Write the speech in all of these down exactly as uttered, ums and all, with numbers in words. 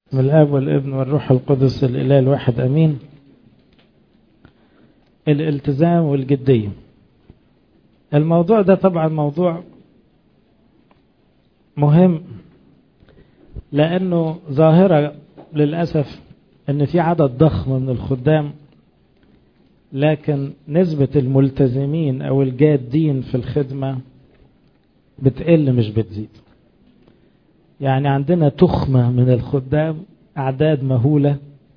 من الآب والابن والروح القدس الإله الواحد أمين. الالتزام والجدية. الموضوع ده طبعا موضوع مهم، لأنه ظاهرة للأسف أن في عدد ضخم من الخدام، لكن نسبة الملتزمين أو الجادين في الخدمة بتقل مش بتزيد. يعني عندنا تخمة من الخدام، أعداد مهولة،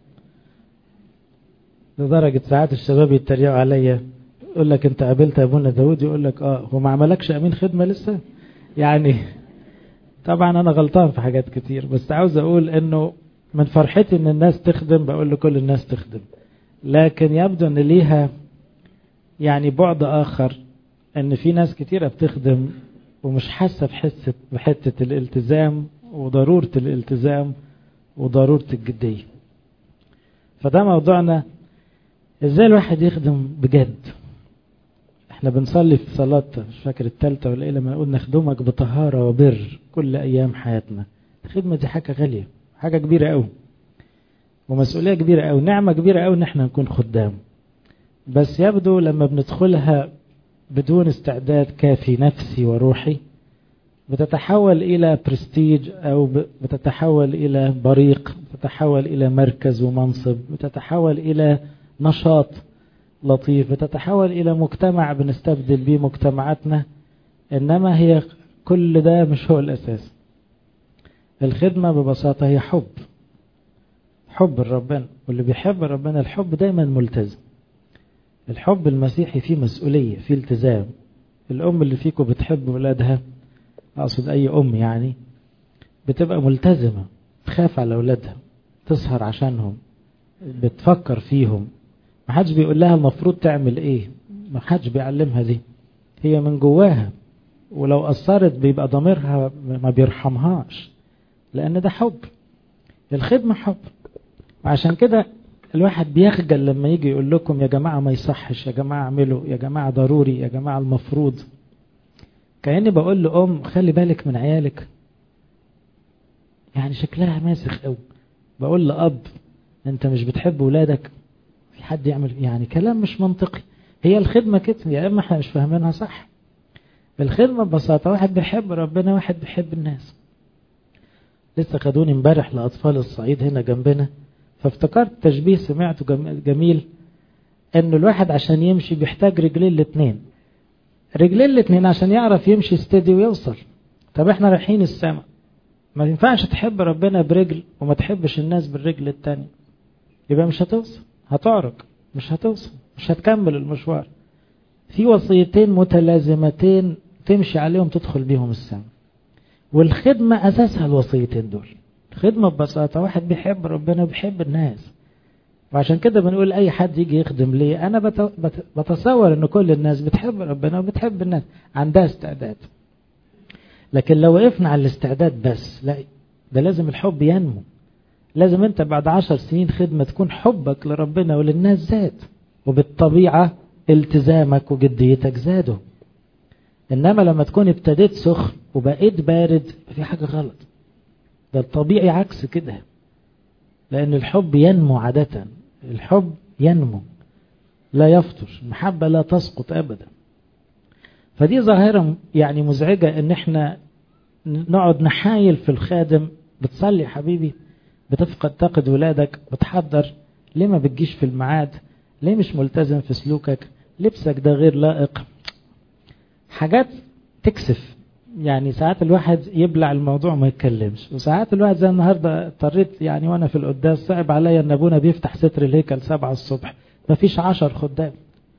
لدرجة ساعات الشباب يتريقوا عليا، يقول لك أنت قابلت أبونا داود؟ يقول لك آه، هو ما عملكش أمين خدمة لسه؟ يعني طبعا أنا غلطان في حاجات كتير، بس عاوز أقول أنه من فرحتي أن الناس تخدم بقول لكل الناس تخدم، لكن يبدو أن ليها يعني بعد آخر، أن في ناس كتيرة بتخدم ومش حاسة بحسة بحتة الالتزام وضرورة الالتزام وضرورة الجدية. فده موضوعنا، ازاي الواحد يخدم بجد. احنا بنصلي في صلاة مش فاكر التالتة ولا ايه، لما نقول نخدمك بطهارة وبر كل ايام حياتنا. الخدمة دي حاجة غالية، حاجة كبيرة قوي، ومسؤولية كبيرة قوي، نعمة كبيرة قوي ان احنا نكون خدام. بس يبدو لما بندخلها بدون استعداد كافي نفسي وروحي بتتحول إلى برستيج، أو بتتحول إلى بريق، بتتحول إلى مركز ومنصب، بتتحول إلى نشاط لطيف، بتتحول إلى مجتمع بنستبدل به مجتمعاتنا. إنما هي كل ده مش هو الأساس. الخدمة ببساطة هي حب، حب ربنا، واللي بيحب ربنا الحب دايما ملتزم. الحب المسيحي فيه مسؤولية، فيه التزام. الأم اللي فيكم بتحب ولادها، أقصد أي أم يعني، بتبقى ملتزمة، تخاف على أولادها، تسهر عشانهم، بتفكر فيهم. ما حدش بيقول لها المفروض تعمل إيه، ما حدش بيعلمها دي، هي من جواها. ولو قصرت بيبقى ضميرها ما بيرحمهاش، لأن ده حب. الخدمة حب. وعشان كده الواحد بيخجل لما يجي يقول لكم يا جماعة ما يصحش، يا جماعة اعملوا، يا جماعة ضروري، يا جماعة المفروض. كأني بقول لأم خلي بالك من عيالك، يعني شكلها ماسخ قوي. بقول لأب انت مش بتحب ولادك، في حد يعمل، يعني كلام مش منطقي. هي الخدمة كده، يا اما احنا مش فاهمينها صح. الخدمة ببساطة واحد بيحب ربنا، واحد بيحب الناس. لسه خدوني امبارح لأطفال الصعيد هنا جنبنا، فافتكرت تشبيه سمعته جميل، انه الواحد عشان يمشي بيحتاج رجلين الاثنين، رجلين الاثنين عشان يعرف يمشي استدي ويوصل. طب احنا رايحين السماء، ما ينفعش تحب ربنا برجل وما تحبش الناس بالرجل التاني، يبقى مش هتوصل، هتعرق، مش هتوصل، مش هتكمل المشوار. في وصيتين متلازمتين تمشي عليهم تدخل بيهم السماء، والخدمة أساسها الوصيتين دول. الخدمة ببساطة واحد بيحب ربنا وبيحب الناس. وعشان كده بنقول أي حد يجي يخدم ليه، أنا بتصور أن كل الناس بتحب ربنا وبتحب الناس، عندها استعداد. لكن لو وقفنا على الاستعداد بس، لا، ده لازم الحب ينمو. لازم انت بعد عشر سنين خدمة تكون حبك لربنا وللناس زاد، وبالطبيعة التزامك وجديتك زادوا. انما لما تكون ابتديت سخن وبقيت بارد في حاجة غلط. ده الطبيعي عكس كده، لان الحب ينمو عادة. الحب ينمو لا يفطر، المحبة لا تسقط ابدا. فدي ظاهرة يعني مزعجة، ان احنا نقعد نحايل في الخادم. بتصلي حبيبي، بتفقد تقد ولادك، بتحضر، ليه ما بتجيش في الميعاد، ليه مش ملتزم في سلوكك، لبسك ده غير لائق، حاجات تكسف. يعني ساعات الواحد يبلع الموضوع ما يتكلمش، وساعات الواحد زي النهاردة اضطريت يعني وانا في القداس صعب عليا ان ابونا بيفتح ستر الهيكل سبعة الصبح، ما فيش عشر خدام.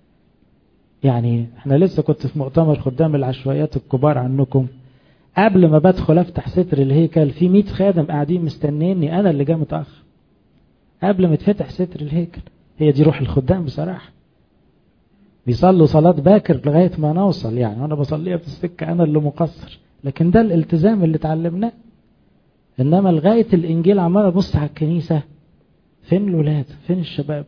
يعني احنا لسه كنت في مؤتمر خدام العشوائيات الكبار عنكم، قبل ما بدخل افتح ستر الهيكل في مئة خادم قاعدين مستنيني، انا اللي جاي متاخر قبل ما يتفتح ستر الهيكل. هي دي روح الخدام بصراحه، بيصلوا صلاه باكر لغايه ما نوصل، يعني وانا بصليها في السكه انا اللي مقصر، لكن ده الالتزام اللي اتعلمناه. انما لغايه الانجيل عمال ابص على الكنيسه، فين الولاد، فين الشباب؟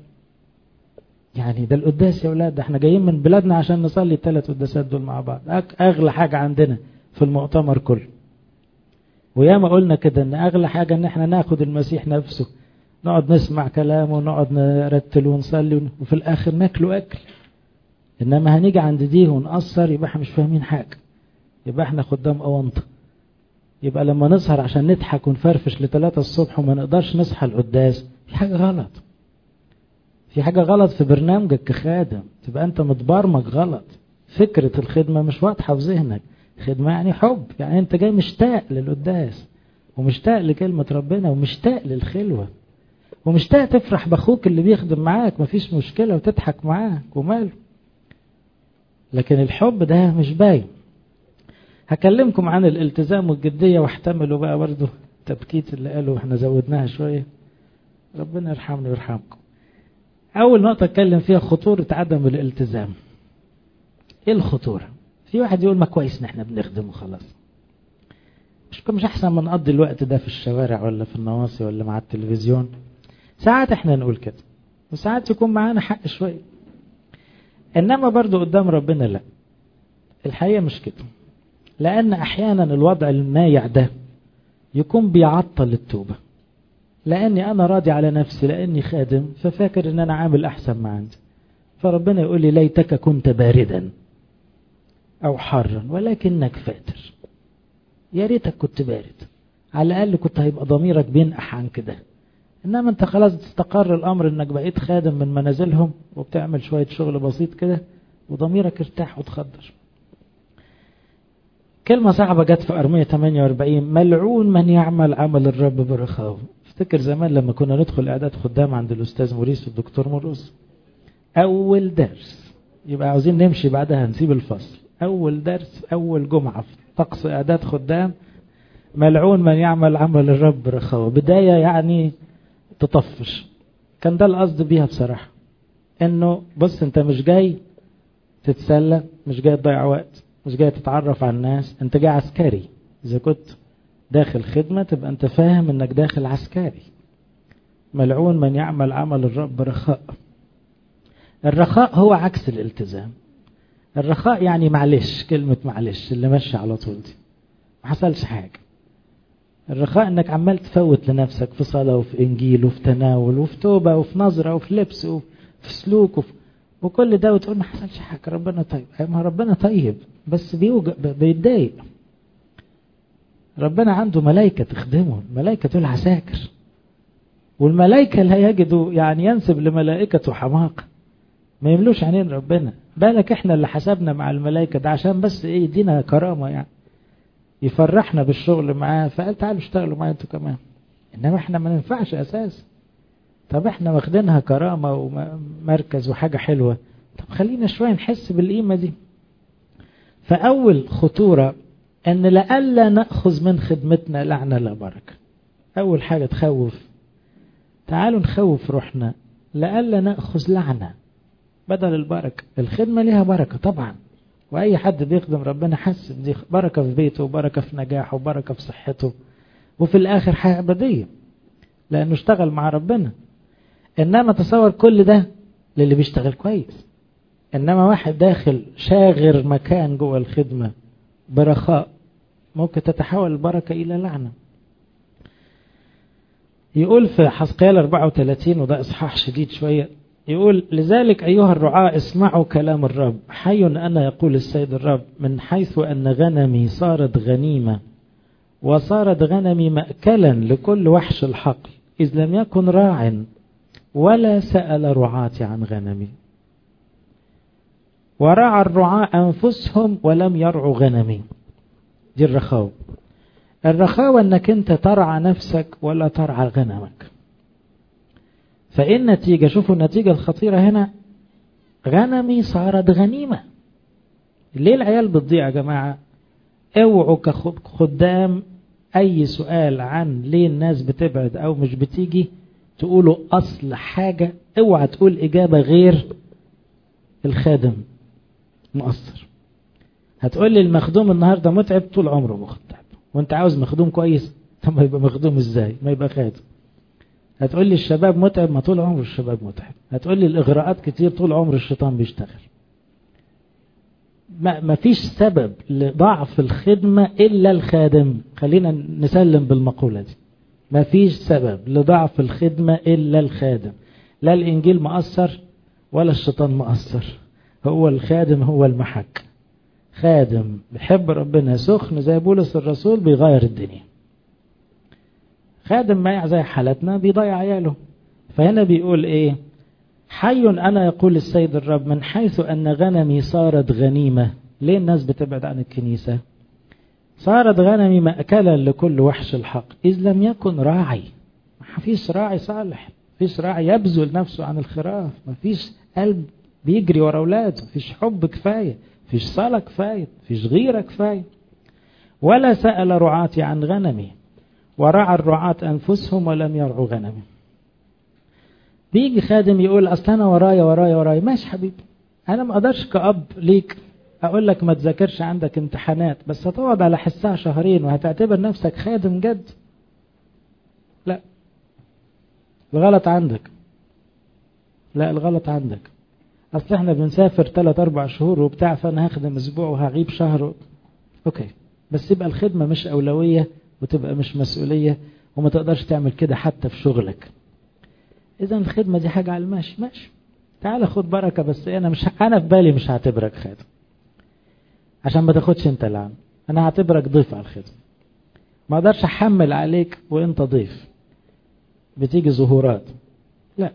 يعني ده القداس يا ولاد، ده احنا جايين من بلادنا عشان نصلي الثلاث قداسات دول مع بعض، اغلى حاجه عندنا في المؤتمر كله. وياما قلنا كده ان اغلى حاجة ان احنا ناخد المسيح نفسه، نقعد نسمع كلامه ونقعد نرتل ونصلي وفي الاخر ناكله اكل. انما هنيجي عند دي ونقصر يبقى احنا مش فاهمين حاجة، يبقى احنا خدام اونطة. يبقى لما نسهر عشان نضحك ونفرفش لثلاثة الصبح وما نقدرش نصحى القداس، في حاجة غلط. في حاجة غلط في برنامجك كخادم، تبقى انت متبرمج غلط. فكرة الخدمة مش واضحة في ذهنك. خدمة يعني حب، يعني انت جاي مشتاق للقداس ومشتاق لكلمة ربنا ومشتاق للخلوة ومشتاق تفرح باخوك اللي بيخدم معاك، مفيش مشكلة، وتضحك معاك وماله. لكن الحب ده مش باين. هكلمكم عن الالتزام والجدية، واحتملوا بقى برضو التبكيت اللي قالوا احنا زودناها شوية، ربنا يرحمني ويرحمكم. اول نقطة اتكلم فيها خطورة عدم الالتزام. ايه الخطورة؟ في واحد يقول ما كويس ان احنا بنخدم وخلاص، مش مش احسن ما نقضي الوقت ده في الشوارع ولا في النواصي ولا مع التلفزيون. ساعات احنا نقول كده، وساعات يكون معانا حق شوية، انما برضو قدام ربنا لا، الحقيقة مش كده. لان احيانا الوضع المايع ده يكون بيعطل التوبة، لاني انا راضي على نفسي لاني خادم، ففاكر ان انا عامل احسن ما عندي، فربنا يقول لي ليتك كنت باردا او حارا ولكنك فاتر. يا ريتك كنت بارد، على الاقل كنت هيبقى ضميرك بينقح عن كده. انما انت خلاص تستقر الامر انك بقيت خادم من منازلهم وبتعمل شوية شغل بسيط كده وضميرك ارتاح وتخدر. كلمة صعبة جت في أرمية ثمانية وأربعين، ملعون من يعمل عمل الرب برخاوة. افتكر زمان لما كنا ندخل اعداد خدام عند الاستاذ موريس والدكتور مرقص، اول درس يبقى عاوزين نمشي بعدها نسيب الفصل، اول درس اول جمعة في طقس اعداد خدام، ملعون من يعمل عمل الرب برخاوة. بداية يعني تطفش. كان ده القصد بيها بصراحة، انه بص انت مش جاي تتسلى، مش جاي تضيع وقت، مش جاي تتعرف على الناس، انت جاي عسكري. اذا كنت داخل خدمة تبقى انت فاهم انك داخل عسكري. ملعون من يعمل عمل الرب رخاء. الرخاء هو عكس الالتزام. الرخاء يعني معلش، كلمة معلش اللي ماشي على طول دي، ما حصلش حاجة. الرخاء انك عمال تفوت لنفسك في صلاة وفي انجيل وفي تناول وفي توبة وفي نظرة وفي لبس وفي سلوك وفي وكل ده وتقول ما حصلش حاجة، ربنا طيب. ما ربنا طيب بس بيوجع بيتضايق. ربنا عنده ملائكة تخدمه، الملائكة دول عساكر، والملائكة لا يجدوا يعني ينسب لملائكته حماقة، ما يملوش عينين ربنا. بالك احنا اللي حسبنا مع الملائكة ده عشان بس ايه يدينا كرامة، يعني يفرحنا بالشغل معاه، فقال تعالوا اشتغلوا معايا انتوا كمان. انما احنا ما ننفعش اساس. طب احنا واخدينها كرامة ومركز وحاجة حلوة، طب خلينا شوية نحس بالقيمة دي. فاول خطورة ان لألا نأخذ من خدمتنا لعنة لا بركة. اول حاجة تخوف، تعالوا نخوف روحنا لألا نأخذ لعنة بدل البركة. الخدمة لها بركة طبعا، واي حد بيخدم ربنا حس بدي بركة في بيته وبركة في نجاحه وبركة في صحته، وفي الاخر حياة ابدية لانه اشتغل مع ربنا. انما تصور كل ده للي بيشتغل كويس، انما واحد داخل شاغر مكان جوه الخدمة برخاء، ممكن تتحول البركة الى لعنة. يقول في حزقيال أربعة وثلاثين، وده اصحاح شديد شوية، يقول لذلك أيها الرعاة اسمعوا كلام الرب، حي أنا يقول السيد الرب، من حيث أن غنمي صارت غنيمة وصارت غنمي مأكلا لكل وحش الحقل، إذ لم يكن راع ولا سأل رعاتي عن غنمي. ورعى الرعاة أنفسهم ولم يرعوا غنمي. دي الرخاوة. الرخاوة أنك أنت ترعى نفسك ولا ترعى غنمك. فإن النتيجة، شوفوا النتيجة الخطيرة هنا، غنمي صارت غنيمة. ليه العيال بتضيع يا جماعة؟ اوعوا كخدام أي سؤال عن ليه الناس بتبعد أو مش بتيجي تقولوا أصل حاجة، اوعى تقول إجابة غير الخادم مؤثر. هتقول لي المخدوم النهاردة متعب، طول عمره متعب، وانت عاوز مخدوم كويس، طب ما يبقى مخدوم ازاي؟ ما يبقى خادم. هتقول لي الشباب متعب، ما طول عمر الشباب متعب. هتقول لي الإغراءات كتير، طول عمر الشيطان بيشتغل. ما فيش سبب لضعف الخدمة إلا الخادم. خلينا نسلم بالمقولة دي، ما فيش سبب لضعف الخدمة إلا الخادم. لا الإنجيل مؤثر ولا الشيطان مؤثر، هو الخادم هو المحك. خادم بيحب ربنا سخن زي بولس الرسول بيغير الدنيا. خادم ما زي حالتنا بيضيع عياله. فهنا بيقول ايه؟ حي أنا يقول السيد الرب من حيث أن غنمي صارت غنيمة. ليه الناس بتبعد عن الكنيسة؟ صارت غنمي مأكلا لكل وحش الحق إذ لم يكن راعي. ما فيش راعي صالح، ما فيش راعي يبذل نفسه عن الخراف، ما فيش قلب بيجري ورا اولاده، ما فيش حب كفاية، ما فيش صلاة كفاية، ما فيش غيرة كفاية. ولا سأل رعاتي عن غنمي ورعى الرعاة أنفسهم ولم يرعوا غنمي. بيجي خادم يقول أصل أنا ورايا ورايا ورايا. ماشي حبيبي، أنا ما أقدرش كأب ليك أقول لك ما تذاكرش عندك امتحانات، بس هتقعد على حسها شهرين وهتعتبر نفسك خادم جد؟ لا، الغلط عندك. لا الغلط عندك. أصل احنا بنسافر ثلاث أربع شهور وبتاع، فأنا هخدم أسبوع وهغيب شهر و... أوكي، بس يبقى الخدمة مش أولوية وتبقى مش مسؤولية، وما تقدرش تعمل كده حتى في شغلك. إذا الخدمة دي حاجة على الماشي ماشي، تعال خد بركة، بس أنا مش أنا في بالي مش هعتبرك خادم عشان ما تاخدش أنت لعن. أنا هعتبرك ضيف على الخدمة. ما أقدرش أحمل عليك وأنت ضيف بتيجي ظهورات. لا،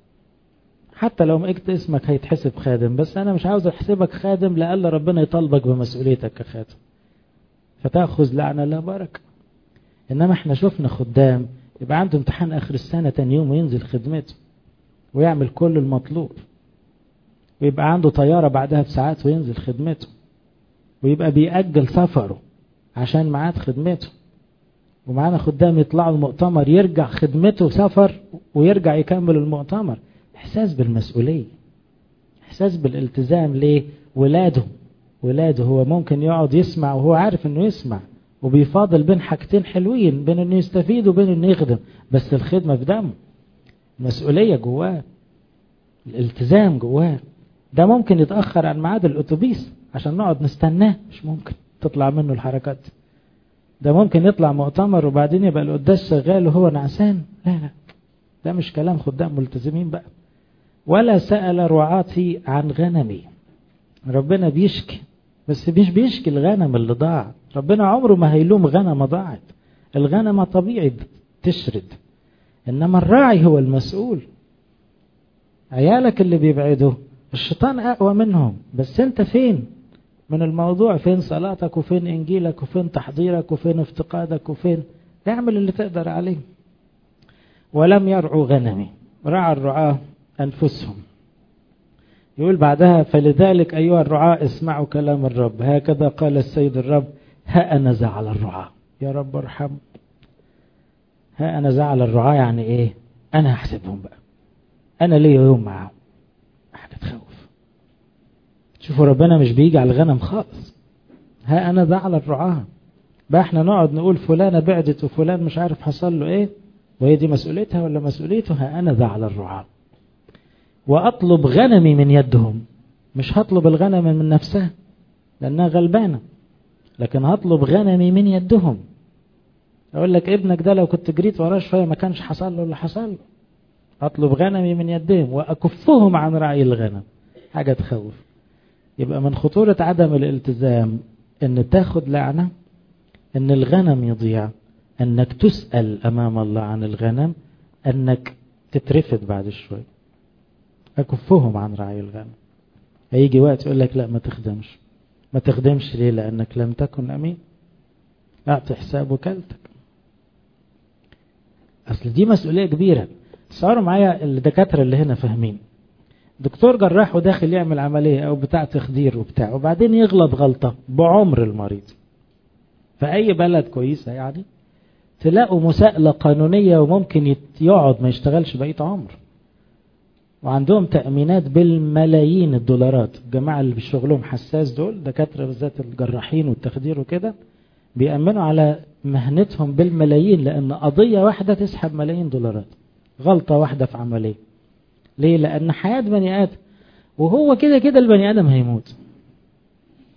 حتى لو مقيت اسمك هيتحسب خادم، بس أنا مش عاوز أحسبك خادم لألا ربنا يطالبك بمسؤوليتك كخادم فتأخذ لعنة لا بركة. إنما احنا شفنا خدام يبقى عنده امتحان آخر السنة تاني يوم وينزل خدمته ويعمل كل المطلوب، ويبقى عنده طيارة بعدها بساعات وينزل خدمته، ويبقى بيأجل سفره عشان معاد خدمته. ومعانا خدام يطلعوا المؤتمر يرجع خدمته سفر ويرجع يكمل المؤتمر. إحساس بالمسؤولية، إحساس بالالتزام. ليه؟ ولاده ولاده هو ممكن يقعد يسمع وهو عارف انه يسمع، وبيفاضل بين حاجتين حلوين، بين انه يستفيد وبين انه يخدم، بس الخدمة في دمه، المسؤولية جواه، الالتزام جواه. ده ممكن يتأخر عن ميعاد الأتوبيس عشان نقعد نستناه، مش ممكن تطلع منه الحركات. ده ممكن يطلع مؤتمر وبعدين يبقى القداس شغال وهو نعسان. لا لا، ده مش كلام خدام ملتزمين بقى. ولا سأل رعاتي عن غنمي. ربنا بيشكي، بس مش بيشكي الغنم اللي ضاع. ربنا عمره ما هيلوم غنم ضاعت. الغنم طبيعي تشرد، إنما الراعي هو المسؤول. عيالك اللي بيبعدوا الشيطان أقوى منهم، بس أنت فين من الموضوع؟ فين صلاتك وفين إنجيلك وفين تحضيرك وفين افتقادك وفين؟ اعمل اللي تقدر عليه. ولم يرعوا غنمي رعى الرعاة أنفسهم. يقول بعدها فلذلك أيها الرعاة اسمعوا كلام الرب، هكذا قال السيد الرب ها أنا زعل الرعاة. يا رب ارحم. ها أنا زعل الرعاة يعني إيه؟ أنا هحسبهم بقى، أنا ليه يوم معهم. حاجة تخوف. شوفوا ربنا مش بيجي على الغنم خالص. ها أنا زعل الرعاة. بقى احنا نقعد نقول فلانة بعدت وفلان مش عارف حصل له إيه، وهي دي مسؤوليتها ولا مسؤوليته؟ ها أنا زعل الرعاة وأطلب غنمي من يدهم. مش هطلب الغنم من نفسها لأنها غلبانة، لكن هطلب غنمي من يدهم. أقول لك ابنك ده لو كنت جريت وراه شوية ما كانش حصل له اللي حصل له. أطلب غنمي من يدهم وأكفهم عن رعي الغنم. حاجة تخوف. يبقى من خطورة عدم الالتزام أن تاخد لعنة، أن الغنم يضيع، أنك تسأل أمام الله عن الغنم، أنك تترفد بعد شوي. أكفهم عن رعي الغنم. هيجي وقت يقول لك لا ما تخدمش. ما تخدمش ليه؟ لأنك لم تكن أمين. أعطي حساب وكالتك. أصل دي مسؤولية كبيرة. صاروا معايا الدكاترة اللي هنا فاهمين. دكتور جراح وداخل يعمل عملية أو بتاع تخدير وبتاع، وبعدين يغلط غلطة بعمر المريض. فأي بلد كويسة يعني تلاقوا مساءلة قانونية وممكن يقعد ما يشتغلش بقية عمر. وعندهم تأمينات بالملايين الدولارات. الجماعة اللي بيشغلهم حساس دول دكاترة بالذات الجراحين والتخدير وكده بيأمنوا على مهنتهم بالملايين، لأن قضية واحدة تسحب ملايين دولارات. غلطة واحدة في عملية. ليه؟ لأن حياة بني آدم، وهو كده كده البني آدم هيموت.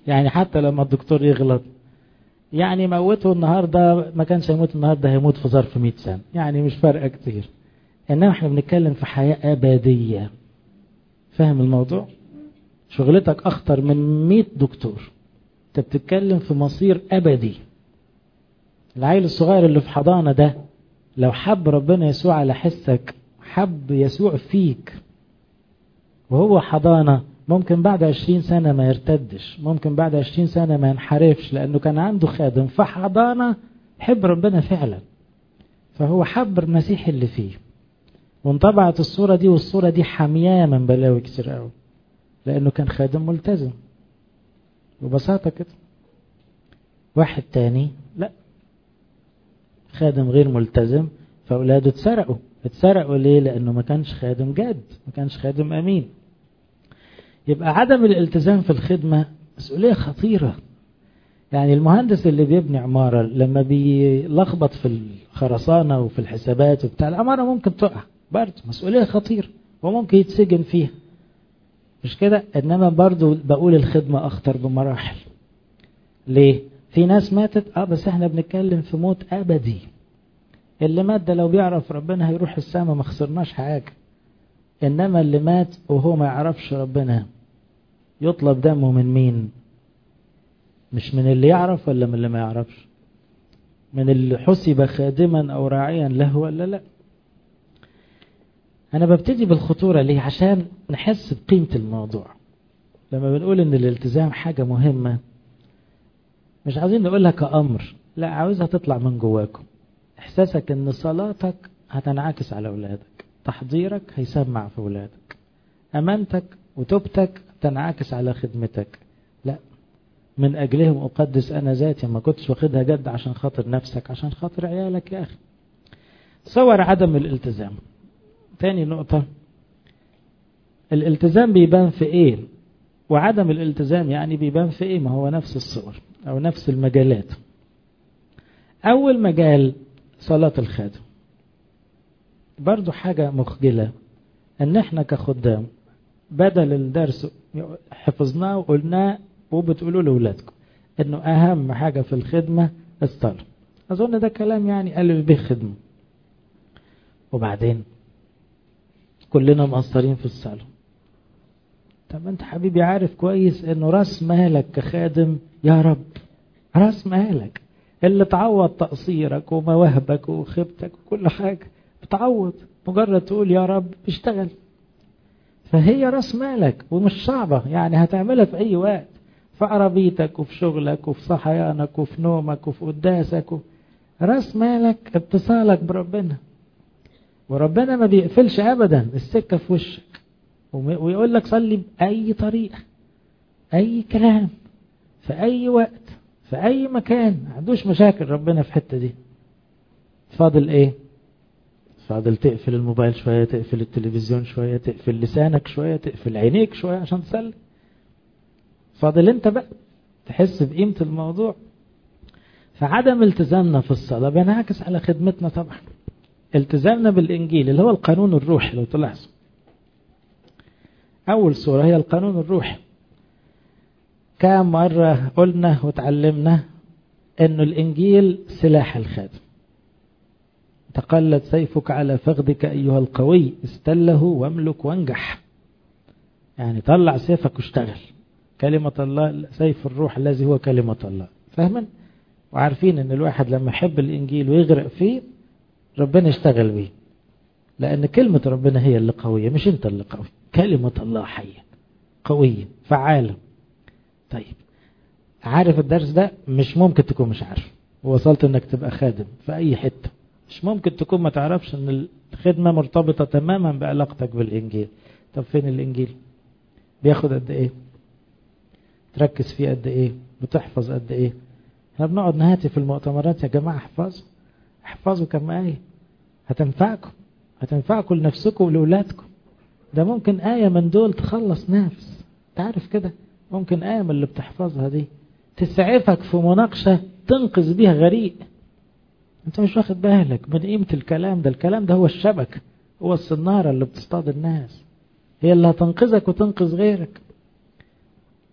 يعني حتى لما الدكتور يغلط يعني موته النهاردة، ما كانش هيموت النهاردة، هيموت في ظرف مئة سنة، يعني مش فارقة كتير. إنما احنا بنتكلم في حياة أبدية. فاهم الموضوع؟ شغلتك أخطر من مئة دكتور. انت بتتكلم في مصير أبدي. العيل الصغير اللي في حضانة ده لو حب ربنا يسوع على حسك، حب يسوع فيك وهو حضانة، ممكن بعد عشرين سنة ما يرتدش، ممكن بعد عشرين سنة ما ينحرفش، لأنه كان عنده خادم في حضانة حب ربنا فعلا، فهو حب المسيح اللي فيه. وانطبعت الصورة دي، والصورة دي حمياه من بلاوي كتير قوي، لأنه كان خادم ملتزم. ببساطة كده. واحد تاني لا، خادم غير ملتزم، فأولاده اتسرقوا. اتسرقوا ليه؟ لأنه ما كانش خادم جاد، ما كانش خادم أمين. يبقى عدم الالتزام في الخدمة مسؤولية خطيرة. يعني المهندس اللي بيبني عمارة لما بيلخبط في الخرسانة وفي الحسابات وبتاع، العمارة ممكن تقع برضه، مسؤولية خطيرة وممكن يتسجن فيها، مش كده؟ إنما برضه بقول الخدمة أخطر بمراحل. ليه؟ في ناس ماتت اه بس احنا بنتكلم في موت أبدي. اللي مات ده لو بيعرف ربنا هيروح السماء، ما خسرناش حاجة. إنما اللي مات وهو ما يعرفش ربنا يطلب دمه من مين؟ مش من اللي يعرف ولا من اللي ما يعرفش؟ من اللي حسب خادما أو راعيا له ولا لا؟ أنا ببتدي بالخطورة ليه؟ عشان نحس بقيمة الموضوع. لما بنقول إن الالتزام حاجة مهمة، مش عايزين نقولها كأمر، لا، عاوزها تطلع من جواكم. إحساسك إن صلاتك هتنعكس على أولادك، تحضيرك هيسمع في أولادك، أمانتك وتوبتك تنعكس على خدمتك. لا، من أجلهم أقدس أنا ذاتي. ما كنتش واخدها جد عشان خاطر نفسك، عشان خاطر عيالك يا أخي. صور عدم الالتزام. تاني نقطة، الالتزام بيبان في إيه؟ وعدم الالتزام يعني بيبان في إيه؟ ما هو نفس الصور أو نفس المجالات. أول مجال صلاة الخادم، برضو حاجة مخجلة أن احنا كخدام بدل الدرس حفظناه وقلناه وبتقولوا لأولادكم أنه أهم حاجة في الخدمة الصلاة. أظن ده كلام يعني ألف به خدمة، وبعدين كلنا مقصرين في الصلاة. طب أنت حبيبي عارف كويس أنه رأس مالك كخادم يا رب، رأس مالك اللي تعوض تقصيرك ومواهبك وخبتك وكل حاجة بتعوض، مجرد تقول يا رب اشتغل. فهي رأس مالك ومش صعبة، يعني هتعملها في أي وقت، في عربيتك وفي شغلك وفي صحيانك وفي نومك وفي قداسك و... رأس مالك اتصالك بربنا، وربنا ما بيقفلش أبدا السكة في وشك، ويقول لك صلي بأي طريقة، أي كلام، في أي وقت، في أي مكان، ما عندوش مشاكل ربنا في الحتة دي. فاضل إيه؟ فاضل تقفل الموبايل شوية، تقفل التلفزيون شوية، تقفل لسانك شوية، تقفل عينيك شوية عشان تصلي. فاضل انت بقى تحس بقيمة الموضوع. فعدم التزامنا في الصلاة بينعكس على خدمتنا طبعا. التزامنا بالإنجيل اللي هو القانون الروحي، لو تلاحظوا أول صورة هي القانون الروحي. كم مرة قلنا وتعلمنا أنه الإنجيل سلاح الخادم. تقلد سيفك على فخذك أيها القوي، استله واملك وانجح. يعني طلع سيفك واشتغل. كلمة الله سيف الروح الذي هو كلمة الله. فاهمين؟ وعارفين أن الواحد لما يحب الإنجيل ويغرق فيه ربنا يشتغل بيه، لأن كلمة ربنا هي اللي قوية، مش أنت اللي قوي. كلمة الله حية قوية فعالة. طيب عارف الدرس ده؟ مش ممكن تكون مش عارف، ووصلت أنك تبقى خادم في أي حتة. مش ممكن تكون ما تعرفش أن الخدمة مرتبطة تماما بعلاقتك بالإنجيل. طب فين الإنجيل؟ بياخد قد إيه؟ تركز فيه قد إيه؟ بتحفظ قد إيه؟ احنا بنقعد نهاتي في المؤتمرات يا جماعة احفظوا احفظوا كم آية هتنفعكم، هتنفعكم لنفسكم ولأولادكم. ده ممكن آية من دول تخلص نفس. تعرف كده؟ ممكن آية من اللي بتحفظها دي تسعفك في مناقشة تنقذ بيها غريق. انت مش واخد بالك من قيمة الكلام ده. الكلام ده هو الشبكة، هو الصنارة اللي بتصطاد الناس، هي اللي هتنقذك وتنقذ غيرك.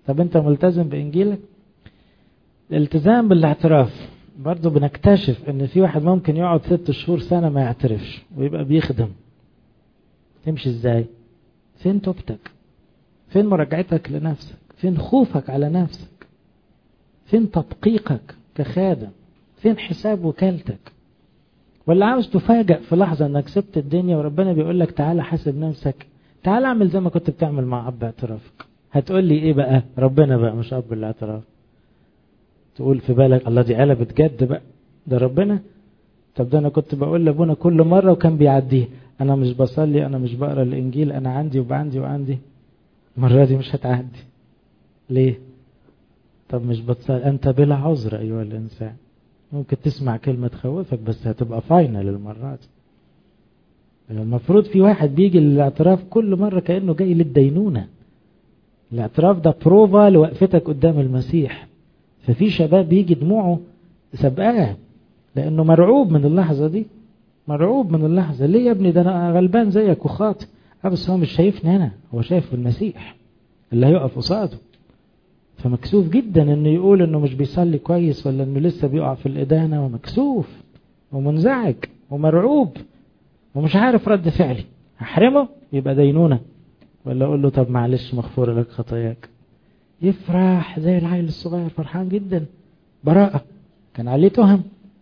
طب انت ملتزم بانجيلك؟ الالتزام بالاعتراف برضو بنكتشف ان في واحد ممكن يقعد ست شهور سنة ما يعترفش ويبقى بيخدم. تمشي ازاي؟ فين توبتك؟ فين مراجعتك لنفسك؟ فين خوفك على نفسك؟ فين تدقيقك كخادم؟ فين حساب وكالتك؟ ولا عاوز تفاجأ في لحظة انك سبت الدنيا وربنا بيقول لك تعالى حاسب نفسك، تعالى اعمل زي ما كنت بتعمل مع اب اعترافك. هتقول لي ايه بقى؟ ربنا بقى مش اب الاعتراف. تقول في بالك الله دي قلبت جد بقى، ده ربنا. طب ده انا كنت بقول لابونا كل مرة وكان بيعديه، انا مش بصلي، انا مش بقرا الانجيل، انا عندي وبعندي وعندي. المرة دي مش هتعدي. ليه؟ طب مش بتصلي، انت بلا عذر ايها الانسان. ممكن تسمع كلمة تخوفك بس هتبقى فاينل المرة دي. المفروض في واحد بيجي للاعتراف كل مرة كأنه جاي للدينونة. الاعتراف ده بروفا لوقفتك قدام المسيح. ففي شباب بيجي دموعه سبقاه لأنه مرعوب من اللحظة دي، مرعوب من اللحظة. ليه يا ابني؟ ده أنا غلبان زيك وخاطئ. بس هو مش شايفني أنا، هو شايف المسيح اللي هيقف قصاده. فمكسوف جدا انه يقول انه مش بيصلي كويس ولا انه لسه بيقع في الإدانة، ومكسوف ومنزعج ومرعوب ومش عارف رد فعلي. هحرمه يبقى دينونة، ولا اقول له طب معلش مغفور لك خطاياك؟ يفرح زي العيل الصغير فرحان جدا. براءة كان عليه تهم.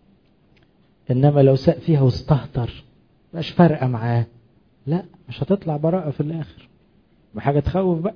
انما لو ساق فيها واستهتر مش فارقة معاه، لا مش هتطلع براءة في الاخر، بحاجة تخوف بقى.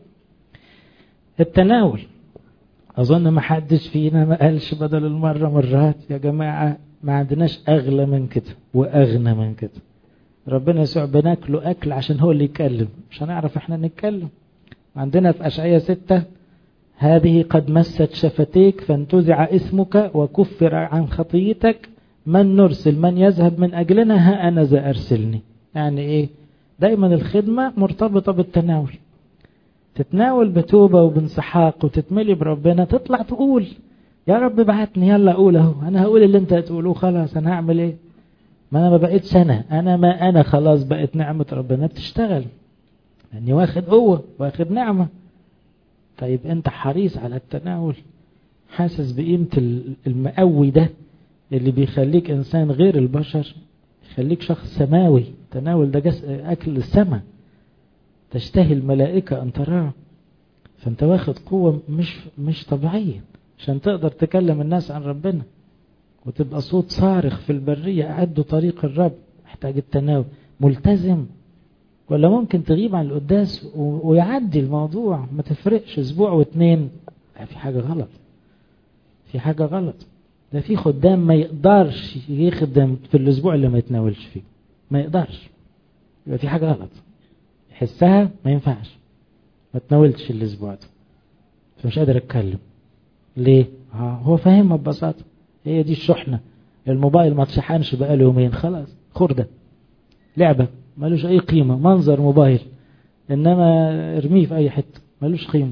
التناول، اظن ما حدش فينا ما قالش بدل المرة مرات يا جماعة ما عندناش اغلى من كده واغنى من كده. ربنا يسوع بناكله اكل عشان هو اللي يتكلم، مش هنعرف احنا نتكلم. عندنا في اشعياء ستة هذه قد مست شفتيك فانتزع اسمك وكفر عن خطيتك، من نرسل؟ من يذهب من اجلنا؟ ها انا ذا ارسلني. يعني ايه؟ دايما الخدمة مرتبطة بالتناول. تتناول بتوبة وبانسحاق وتتملي بربنا، تطلع تقول يا رب بعتني، يلا اقول اهو، انا هقول اللي انت هتقوله خلاص، انا هعمل ايه؟ ما انا ما بقيتش انا، انا ما انا خلاص بقيت نعمة ربنا بتشتغل، لاني واخد قوة واخد نعمة. طيب انت حريص على التناول؟ حاسس بقيمة المقوي ده اللي بيخليك انسان غير البشر، يخليك شخص سماوي. تناول ده جس اكل السماء، تشتهي الملائكة ان تراه. فانت واخد قوة مش مش طبيعية عشان تقدر تكلم الناس عن ربنا وتبقى صوت صارخ في البرية أعدوا طريق الرب. محتاج التناول. ملتزم ولا ممكن تغيب عن القداس ويعدي الموضوع ما تفرقش اسبوع واتنين؟ في حاجة غلط، في حاجة غلط. ده في خدام ما يقدرش يخدم في الاسبوع اللي ما يتناولش فيه، ما يقدرش، يبقى في حاجة غلط. يحسها ما ينفعش، ما تناولتش الاسبوع ده فمش قادر اتكلم. ليه؟ هو فاهمها ببساطة. هي دي الشحنة. الموبايل ما تشحنش بقاله يومين، خلاص خردة لعبة مالوش اي قيمة، منظر موبايل، انما ارميه في اي حتة مالوش قيمة.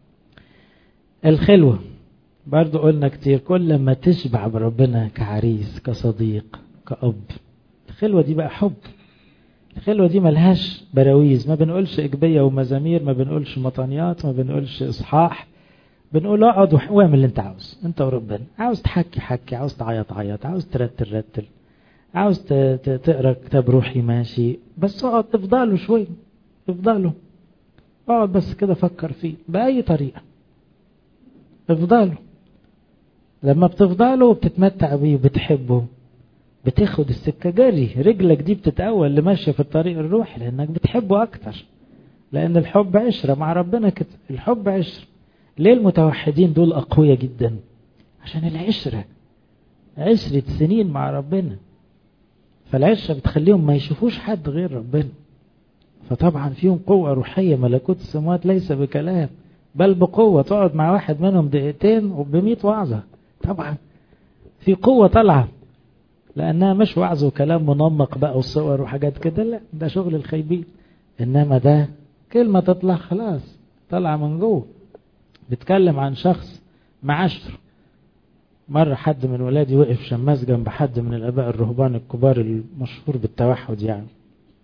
الخلوة برضو قلنا كتير، كل ما تشبع بربنا كعريس كصديق كأب، الخلوة دي بقى حب. الخلوة دي ملهاش براويز، ما بنقولش إجبية ومزامير، ما بنقولش مطانيات، ما بنقولش إصحاح، بنقول اقعد واعمل اللي انت عاوز، انت وربنا. عاوز تحكي حكي، عاوز تعيط عيط، عاوز ترتل رتل، عاوز تقرا كتاب روحي ماشي، بس اقعد افضله شوي، افضله اقعد بس كده فكر فيه بأي طريقة، افضله. لما بتفضله وبتتمتع بيه وبتحبه بتاخد السكة جري، رجلك دي بتتقوى اللي ماشية في الطريق الروحي لانك بتحبه اكتر، لان الحب عشرة مع ربنا كده، الحب عشرة. ليه المتوحدين دول أقوياء جدا؟ عشان العشرة، عشرة سنين مع ربنا. فالعشرة بتخليهم ما يشوفوش حد غير ربنا، فطبعا فيهم قوة روحية. ملكوت السماوات ليس بكلام بل بقوة. تقعد مع واحد منهم دقيقتين وبميت وعظة، طبعا في قوة طالعة، لأنها مش وعظ وكلام منمق بقى وصور وحاجات كده، لا ده شغل الخيبين. إنما ده كلمة تطلع خلاص طالعة من جوه. بتكلم عن شخص معاشر. مرة حد من ولادي وقف شماس جنب حد من الآباء الرهبان الكبار المشهور بالتوحد يعني،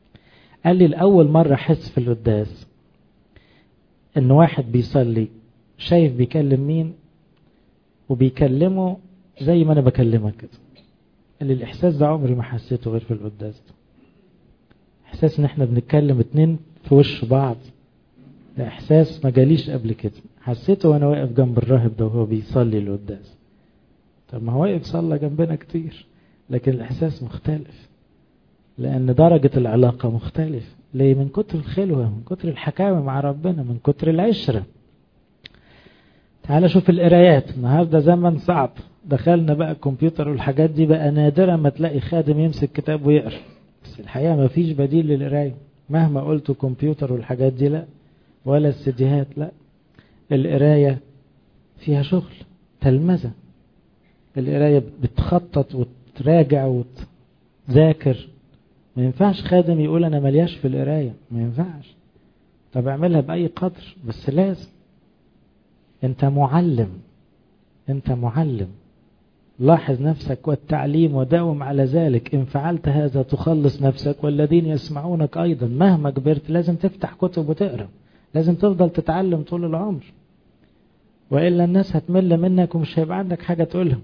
قال لي الأول مرة حس في القداس إن واحد بيصلي شايف بيكلم مين وبيكلمه زي ما أنا بكلمك كده. اللي الإحساس ده عمري ما حسيته غير في القداس ده. إحساس إن إحنا بنتكلم اتنين في وش بعض، ده إحساس ما جاليش قبل كده. حسيته وأنا واقف جنب الراهب ده وهو بيصلي القداس. طب ما هو واقف صلى جنبنا كتير، لكن الإحساس مختلف، لأن درجة العلاقة مختلف. ليه؟ من كتر الخلوة، من كتر الحكاوة مع ربنا، من كتر العشرة. تعال شوف القرايات النهاردة، زمن صعب، دخلنا بقى الكمبيوتر والحاجات دي، بقى نادرا ما تلاقي خادم يمسك كتاب ويقرأ. بس الحقيقة ما فيش بديل للقراية مهما قلت كمبيوتر والحاجات دي، لا، ولا السيديهات، لا. القراية فيها شغل، تلمذة. القراية بتخطط وتراجع وتذاكر. ما ينفعش خادم يقول أنا ملياش في القراية، ما ينفعش. طب اعملها بأي قدر، بس لازم. انت معلم، انت معلم. لاحظ نفسك والتعليم وداوم على ذلك، إن فعلت هذا تخلص نفسك والذين يسمعونك أيضا. مهما كبرت لازم تفتح كتب وتقرأ، لازم تفضل تتعلم طول العمر، وإلا الناس هتمل منك ومش هيبقى عندك حاجة تقولها.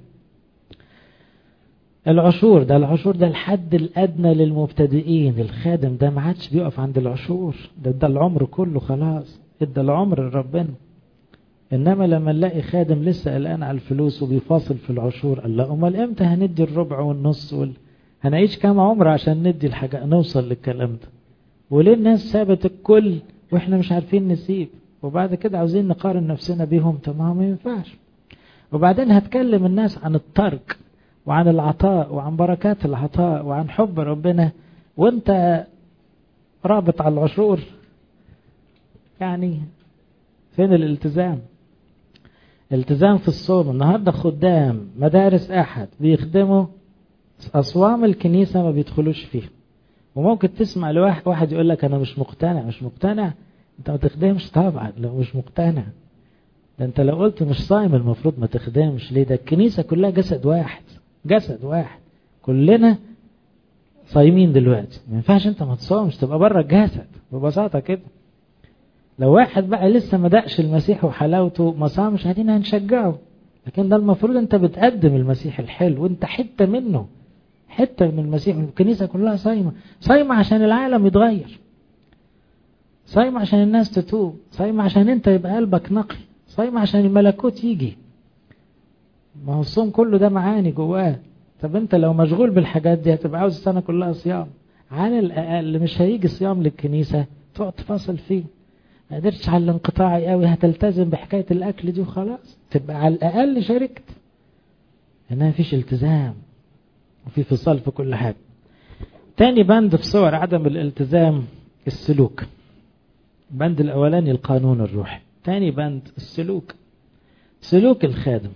العشور ده، العشور ده الحد الأدنى للمبتدئين. الخادم ده ما عادش بيقف عند العشور، ده ده العمر كله خلاص، ادى العمر لربنا. إنما لما نلاقي خادم لسه قلقان على الفلوس وبيفاصل في العشور، قال لا أمال إمتى هندي الربع والنص وال... هنعيش كام عمر عشان ندي الحاجة، نوصل للكلام ده؟ وليه الناس سابت الكل وإحنا مش عارفين نسيب، وبعد كده عاوزين نقارن نفسنا بيهم؟ تمام، ما ينفعش. وبعدين هتكلم الناس عن الترك وعن العطاء وعن بركات العطاء وعن حب ربنا وانت رابط على العشور؟ يعني فين الالتزام؟ التزام في الصوم. النهاردة خدام مدارس أحد بيخدموا أصوام الكنيسة ما بيدخلوش فيه، وممكن تسمع لواحد واحد يقول لك أنا مش مقتنع. مش مقتنع؟ أنت ما تخدمش طبعا لو مش مقتنع. ده أنت لو قلت مش صايم المفروض ما تخدمش. ليه؟ ده الكنيسة كلها جسد واحد، جسد واحد، كلنا صايمين دلوقتي. ما ينفعش أنت ما تصومش، تبقى بره الجسد ببساطة كده. لو واحد بقى لسه ما دقش المسيح وحلاوته ما صامش، هدينا هنشجعه، لكن ده المفروض انت بتقدم المسيح الحلو وانت حتة منه، حتة من المسيح. الكنيسة كلها صايمة، صايمة عشان العالم يتغير، صايمة عشان الناس تتوب، صايمة عشان انت يبقى قلبك نقي، صايمة عشان الملكوت يجي. ما هو الصوم كله ده معاني جواه. طب انت لو مشغول بالحاجات دي هتبقى عاوز السنة كلها صيام. على الأقل مش هيجي صيام للكنيسة تقعد تفاصل فيه. ما قدرتش على الانقطاعي قوي، هتلتزم بحكاية الأكل دي وخلاص، تبقى على الأقل شاركت. هنا فيش التزام وفي فصال في كل حاجة. تاني بند في صور عدم الالتزام السلوك. بند الأولاني القانون الروحي، تاني بند السلوك، سلوك الخادم.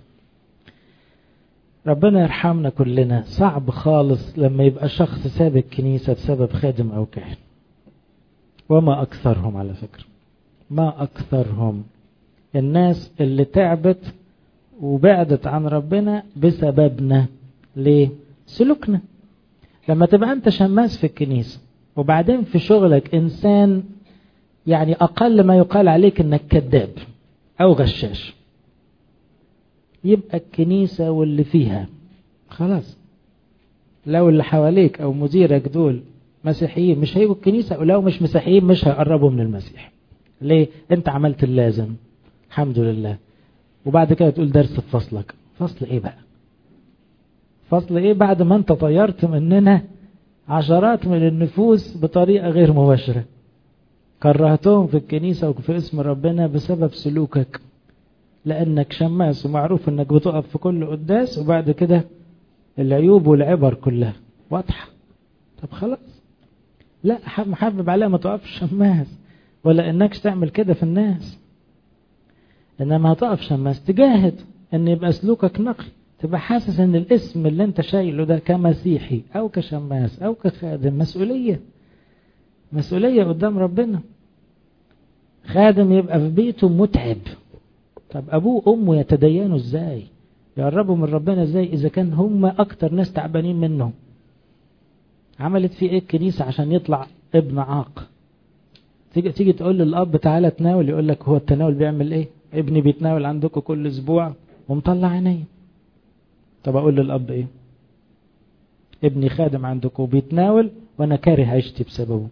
ربنا يرحمنا كلنا، صعب خالص لما يبقى شخص ساب الكنيسة بسبب خادم أو كاهن، وما أكثرهم على فكرة، ما أكثرهم الناس اللي تعبت وبعدت عن ربنا بسببنا. ليه؟ سلوكنا. لما تبقى أنت شماس في الكنيسة وبعدين في شغلك إنسان يعني أقل ما يقال عليك إنك كذاب أو غشاش، يبقى الكنيسة واللي فيها خلاص. لو اللي حواليك أو مديرك دول مسيحيين مش هيجوا الكنيسة، ولو مش مسيحيين مش هيقربوا من المسيح. ليه؟ انت عملت اللازم الحمد لله، وبعد كده تقول درس في فصلك. فصل ايه بقى؟ فصل ايه بعد ما انت طيرت مننا عشرات من النفوس بطريقة غير مباشرة، كرهتهم في الكنيسة وفي اسم ربنا بسبب سلوكك، لانك شماس ومعروف انك بتقف في كل قداس، وبعد كده العيوب والعبر كلها واضحة. طب خلاص، لا محبب عليها ما تقفش شماس، ولا انكش تعمل كده في الناس، انما هتقف شماس تجاهد ان يبقى سلوكك نقي، تبقى حاسس ان الاسم اللي انت شايله ده كمسيحي او كشماس او كخادم مسؤولية، مسؤولية قدام ربنا. خادم يبقى في بيته متعب، طب ابوه وامه يتدينوا ازاي؟ يقربوا من ربنا ازاي اذا كان هم اكتر ناس تعبانين منه؟ عملت فيه ايه الكنيسة عشان يطلع ابن عاق؟ تيجي تيجي تقول للاب تعالى تناول، يقول لك هو التناول بيعمل ايه؟ ابني بيتناول عندكم كل اسبوع ومطلع عيني. طب اقول للاب ايه؟ ابني خادم عندكم وبيتناول وانا كاره عيشتي بسببه.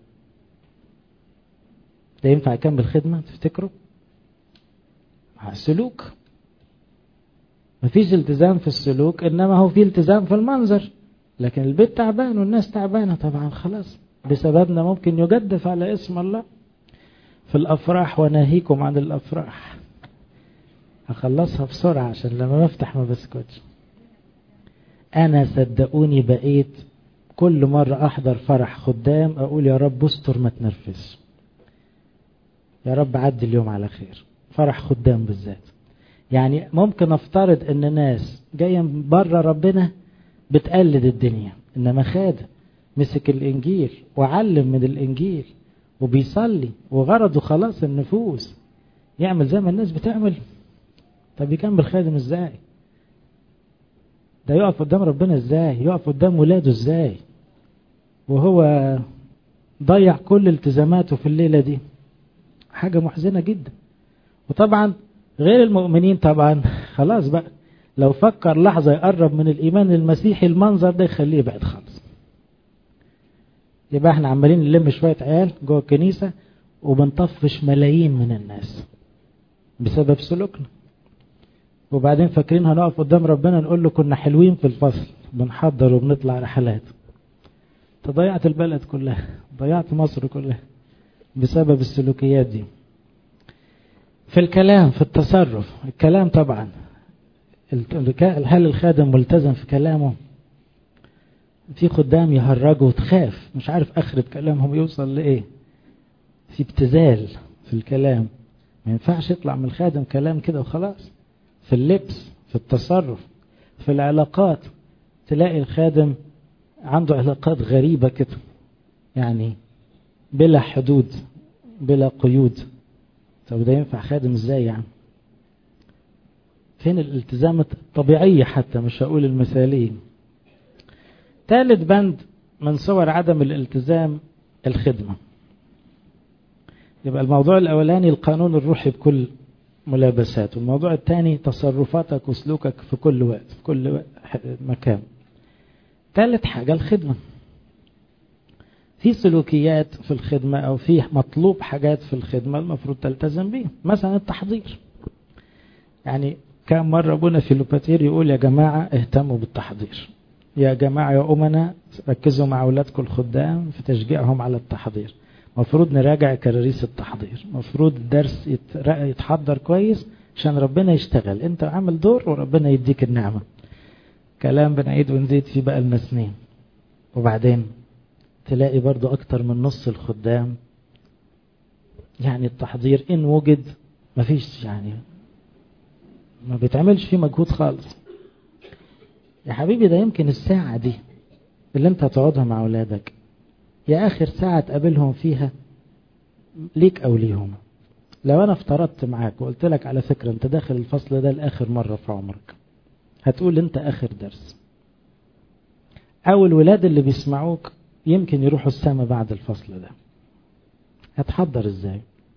ده ينفع يكمل خدمة تفتكروا؟ مع السلوك. مفيش التزام في السلوك، انما هو في التزام في المنظر. لكن البيت تعبان والناس تعبانة، طبعا خلاص بسببنا ممكن يجدف على اسم الله. في الافراح وناهيكم عن الافراح. هخلصها بسرعة عشان لما بفتح ما بسكتش. انا صدقوني بقيت كل مرة احضر فرح خدام اقول يا رب استر ما تنرفزش، يا رب عدي اليوم على خير. فرح خدام بالذات، يعني ممكن افترض ان ناس جاية من بره ربنا بتقلد الدنيا، انما خادم مسك الانجيل وعلم من الانجيل وبيصلي وغرضه خلاص النفوس، يعمل زي ما الناس بتعمل. طب يكمل خادم ازاي؟ ده يقف قدام ربنا ازاي؟ يقف قدام ولاده ازاي وهو ضيع كل التزاماته في الليلة دي؟ حاجة محزنة جدا. وطبعا غير المؤمنين طبعا خلاص بقى، لو فكر لحظة يقرب من الإيمان المسيحي المنظر ده يخليه يبعد خالص. يبقى احنا عمالين نلم شوية عيال جوه الكنيسة وبنطفش ملايين من الناس بسبب سلوكنا، وبعدين فاكرين هنقف قدام ربنا نقول له كنا حلوين في الفصل بنحضر وبنطلع رحلات. تضيعت البلد كلها، ضيعت مصر كلها بسبب السلوكيات دي. في الكلام، في التصرف، الكلام طبعا هل الخادم ملتزم في كلامه؟ في خدام يهرجوا وتخاف مش عارف اخرة كلامهم يوصل لايه، في ابتذال في الكلام. ما ينفعش يطلع من الخادم كلام كده وخلاص. في اللبس، في التصرف، في العلاقات، تلاقي الخادم عنده علاقات غريبة كده، يعني بلا حدود بلا قيود. طب ده ينفع خادم ازاي يعني؟ فين الالتزام الطبيعية حتى، مش هقول المثالية. ثالث بند من صور عدم الالتزام الخدمة. يبقى الموضوع الأولاني القانون الروحي بكل ملابساته، الموضوع الثاني تصرفاتك وسلوكك في كل وقت في كل مكان. ثالث حاجة الخدمة. في سلوكيات في الخدمة أو في مطلوب حاجات في الخدمة المفروض تلتزم بيه، مثلا التحضير. يعني كم مرة ابونا فيلوباتير يقول يا جماعة اهتموا بالتحضير، يا جماعة يا أمنا ركزوا مع أولادكم الخدام في تشجيعهم على التحضير. مفروض نراجع كراريس التحضير، مفروض الدرس يتحضر كويس عشان ربنا يشتغل. انت عامل دور وربنا يديك النعمة. كلام بنعيد ونزيد فيه بقى لنا سنين. وبعدين تلاقي برضو أكتر من نص الخدام يعني التحضير إن وجد مفيش، يعني ما بيتعملش فيه مجهود خالص. يا حبيبي ده يمكن الساعة دي اللي انت هتقعدها مع أولادك يا آخر ساعة تقابلهم فيها ليك أو ليهم. لو أنا افترضت معاك وقلت لك على فكرة انت داخل الفصل ده لآخر مرة في عمرك، هتقول انت آخر درس. أو الولاد اللي بيسمعوك يمكن يروحوا السما بعد الفصل ده، هتحضر ازاي؟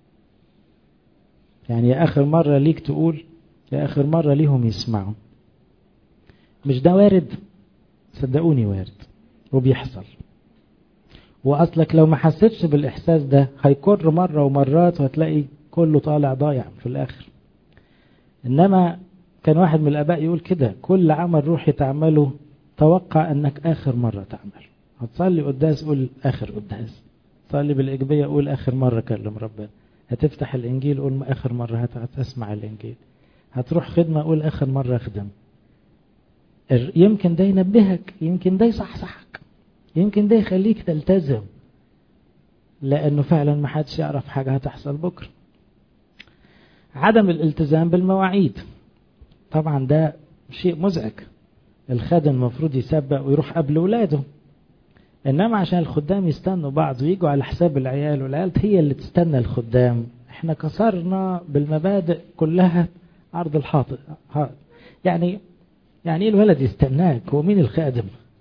يعني يا آخر مرة ليك تقول، يا آخر مرة ليهم يسمعوا. مش ده وارد؟ صدقوني وارد وبيحصل. وأصلك لو ما حسيتش بالإحساس ده هيكر مرة ومرات وهتلاقي كله طالع ضايع في الآخر. إنما كان واحد من الآباء يقول كده، كل عمل روحي تعمله توقع أنك آخر مرة تعمل. هتصلي قداس قول آخر قداس، تصلي بالإجبية قول آخر مرة كلم ربنا، هتفتح الإنجيل قول آخر مرة هتسمع الإنجيل، هتروح خدمة قول آخر مرة أخدم. يمكن ده ينبهك، يمكن ده يصحصحك، يمكن ده يخليك تلتزم، لأنه فعلا ما حدش يعرف حاجة هتحصل بكرة. عدم الالتزام بالمواعيد طبعا ده شيء مزعج. الخادم المفروض يسبق ويروح قبل ولاده، إنما عشان الخدام يستنوا بعض ويجوا على حساب العيال، والعيال هي اللي تستنى الخدام. احنا كسرنا بالمبادئ كلها عرض الحائط. يعني يعني ايه الولد يستناك؟ هو مين الخادم؟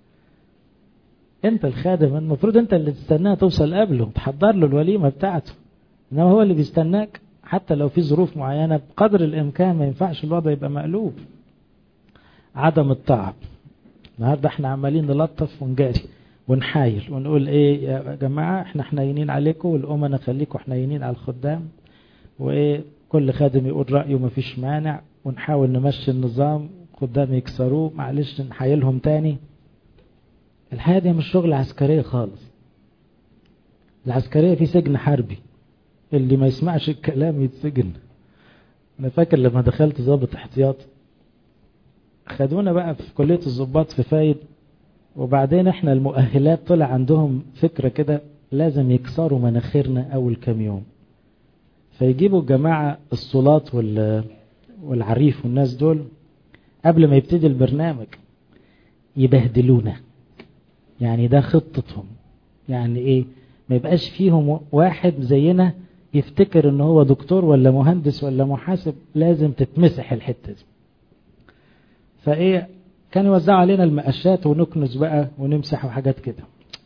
انت الخادم، المفروض انت اللي تستناه توصل قبله تحضر له الوليمة بتاعته، انما هو اللي بيستناك حتى لو في ظروف معينة بقدر الإمكان ما ينفعش الوضع يبقى مقلوب. عدم التعب. النهاردة احنا عمالين نلطف ونجاري ونحايل ونقول ايه يا جماعة احنا حنينين عليكم، والأمنا خليكم حنينين على الخدام، وايه كل خادم يقول رأيه مفيش مانع، ونحاول نمشي النظام، خدام يكسروه معلش نحايلهم تاني. الحياة دي مش شغل عسكرية خالص. العسكرية في سجن حربي، اللي ما يسمعش الكلام يتسجن. انا فاكر لما دخلت ضابط احتياط خدونا بقى في كلية الضباط في فايد، وبعدين احنا المؤهلات طلع عندهم فكرة كده لازم يكسروا مناخيرنا اول كام يوم، فيجيبوا الجماعة الصولات والعريف والناس دول قبل ما يبتدي البرنامج يبهدلونا. يعني ده خطتهم. يعني ايه؟ ما يبقاش فيهم واحد زينا يفتكر ان هو دكتور ولا مهندس ولا محاسب، لازم تتمسح الحتة دي. فايه كانوا يوزعوا علينا المقاشات ونكنس بقى ونمسح وحاجات كده.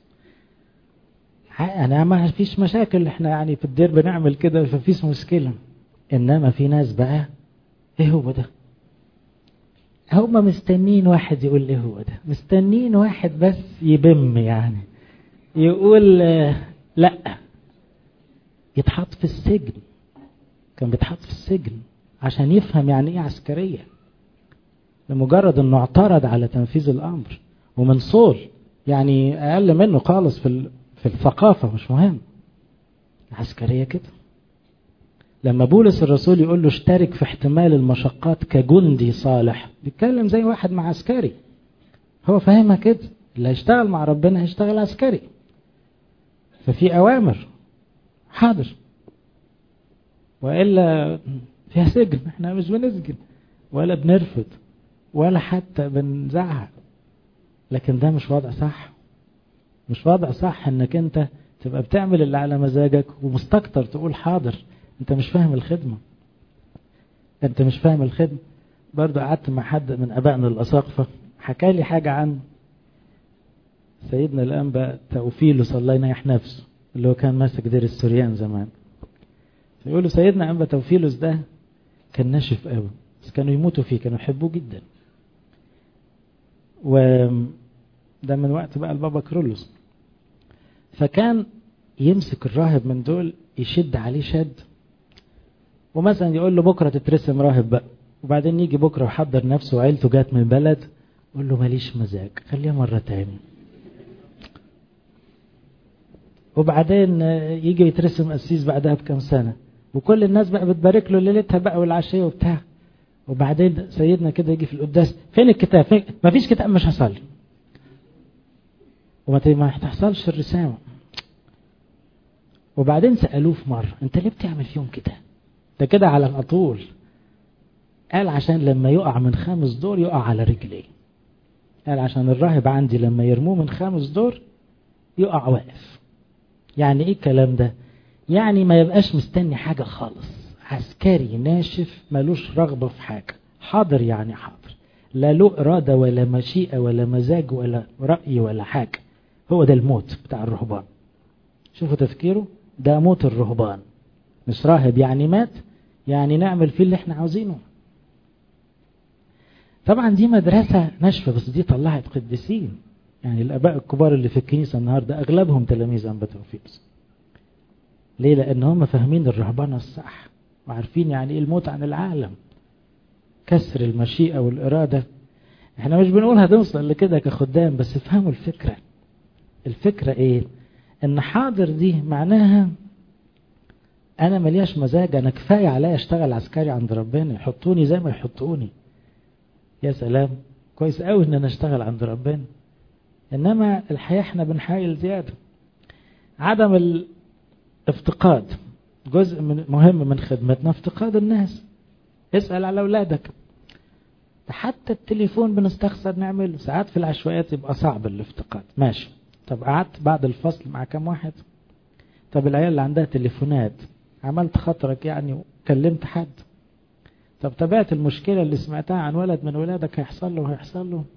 انا ما فيش مشاكل، احنا يعني في الدير بنعمل كده ففيش مشكلة. انما في ناس بقى ايه هو ده؟ هم مستنين واحد يقول ايه هو ده، مستنين واحد بس يبم يعني يقول لا، يتحط في السجن. كان بيتحط في السجن عشان يفهم يعني ايه عسكرية، لمجرد انه اعترض على تنفيذ الامر ومن صول، يعني اقل منه خالص في في الثقافة مش مهم. العسكرية كده. لما بولس الرسول يقول له اشترك في احتمال المشقات كجندي صالح، بيتكلم زي واحد مع عسكري. هو فاهمها كده، اللي هيشتغل مع ربنا هيشتغل عسكري. ففي اوامر حاضر، وإلا فيها سجن. احنا مش بنسجن ولا بنرفض ولا حتى بنزعق، لكن ده مش وضع صح. مش وضع صح انك انت تبقى بتعمل اللي على مزاجك ومستكتر تقول حاضر. انت مش فاهم الخدمة، انت مش فاهم الخدمة. برضو قعدت مع حد من ابائنا الاساقفة حكى لي حاجة عن سيدنا الانبا توفيلوس الله ينيح نفسه، اللي هو كان ماسك دير السوريان زمان. يقولوا سيدنا انبا توفيلوس ده كان ناشف قوي، بس كانوا يموتوا فيه، كانوا يحبوه جدا. وده من وقت بقى البابا كرولوس. فكان يمسك الراهب من دول يشد عليه شد، ومثلا يقول له بكرة تترسم راهب بقى، وبعدين يجي بكرة وحضر نفسه وعيلته جات من بلد، يقول له ماليش مزاج خليها مرة تاني. وبعدين يجي يترسم قسيس بعدها بكم سنة، وكل الناس بقى بتبارك له ليلتها بقى والعشية وبتاع. وبعدين سيدنا كده يجي في القداس، فين الكتاب؟ فين؟ ما فيش كتاب، مش هصلي. وما ما تحصلش الرسامة. وبعدين سألوه في مرة انت ليه بتعمل فيهم كده؟ ده كده على الأطول. قال عشان لما يقع من خامس دور يقع على رجليه. قال عشان الراهب عندي لما يرموه من خامس دور يقع واقف. يعني ايه الكلام ده؟ يعني ما يبقاش مستني حاجة خالص، عسكري ناشف ملوش رغبة في حاجة، حاضر يعني حاضر، لا له إرادة ولا مشيئة ولا مزاج ولا رأي ولا حاجة. هو ده الموت بتاع الرهبان. شوفوا تفكيره، ده موت الرهبان. مش راهب يعني مات، يعني نعمل فيه اللي احنا عاوزينه. طبعا دي مدرسة ناشفة، بس دي طلعت قديسين. يعني الآباء الكبار اللي في الكنيسة النهاردة أغلبهم تلاميذ أنبا توفيلوس. ليه؟ لأن هم فاهمين الرهبانة الصح، وعارفين يعني إيه الموت عن العالم، كسر المشيئة والإرادة. احنا مش بنقول هنوصل لكده كخدام، بس افهموا الفكرة. الفكرة ايه؟ ان حاضر دي معناها انا ملياش مزاج، انا كفاية عليا اشتغل عسكري عند ربنا، يحطوني زي ما يحطوني. يا سلام، كويس قوي ان انا اشتغل عند ربنا. انما الحياة احنا بنحايل زيادة. عدم الافتقاد جزء من مهم من خدمتنا، افتقاد الناس. اسأل على اولادك. حتى التليفون بنستخسر نعمله ساعات في العشوائيات، يبقى صعب الافتقاد. ماشي، طب قعدت بعد الفصل مع كم واحد؟ طب العيال اللي عندها تليفونات عملت خاطرك يعني وكلمت حد؟ طب تابعت المشكلة اللي سمعتها عن ولد من ولادك هيحصل له وهيحصل له؟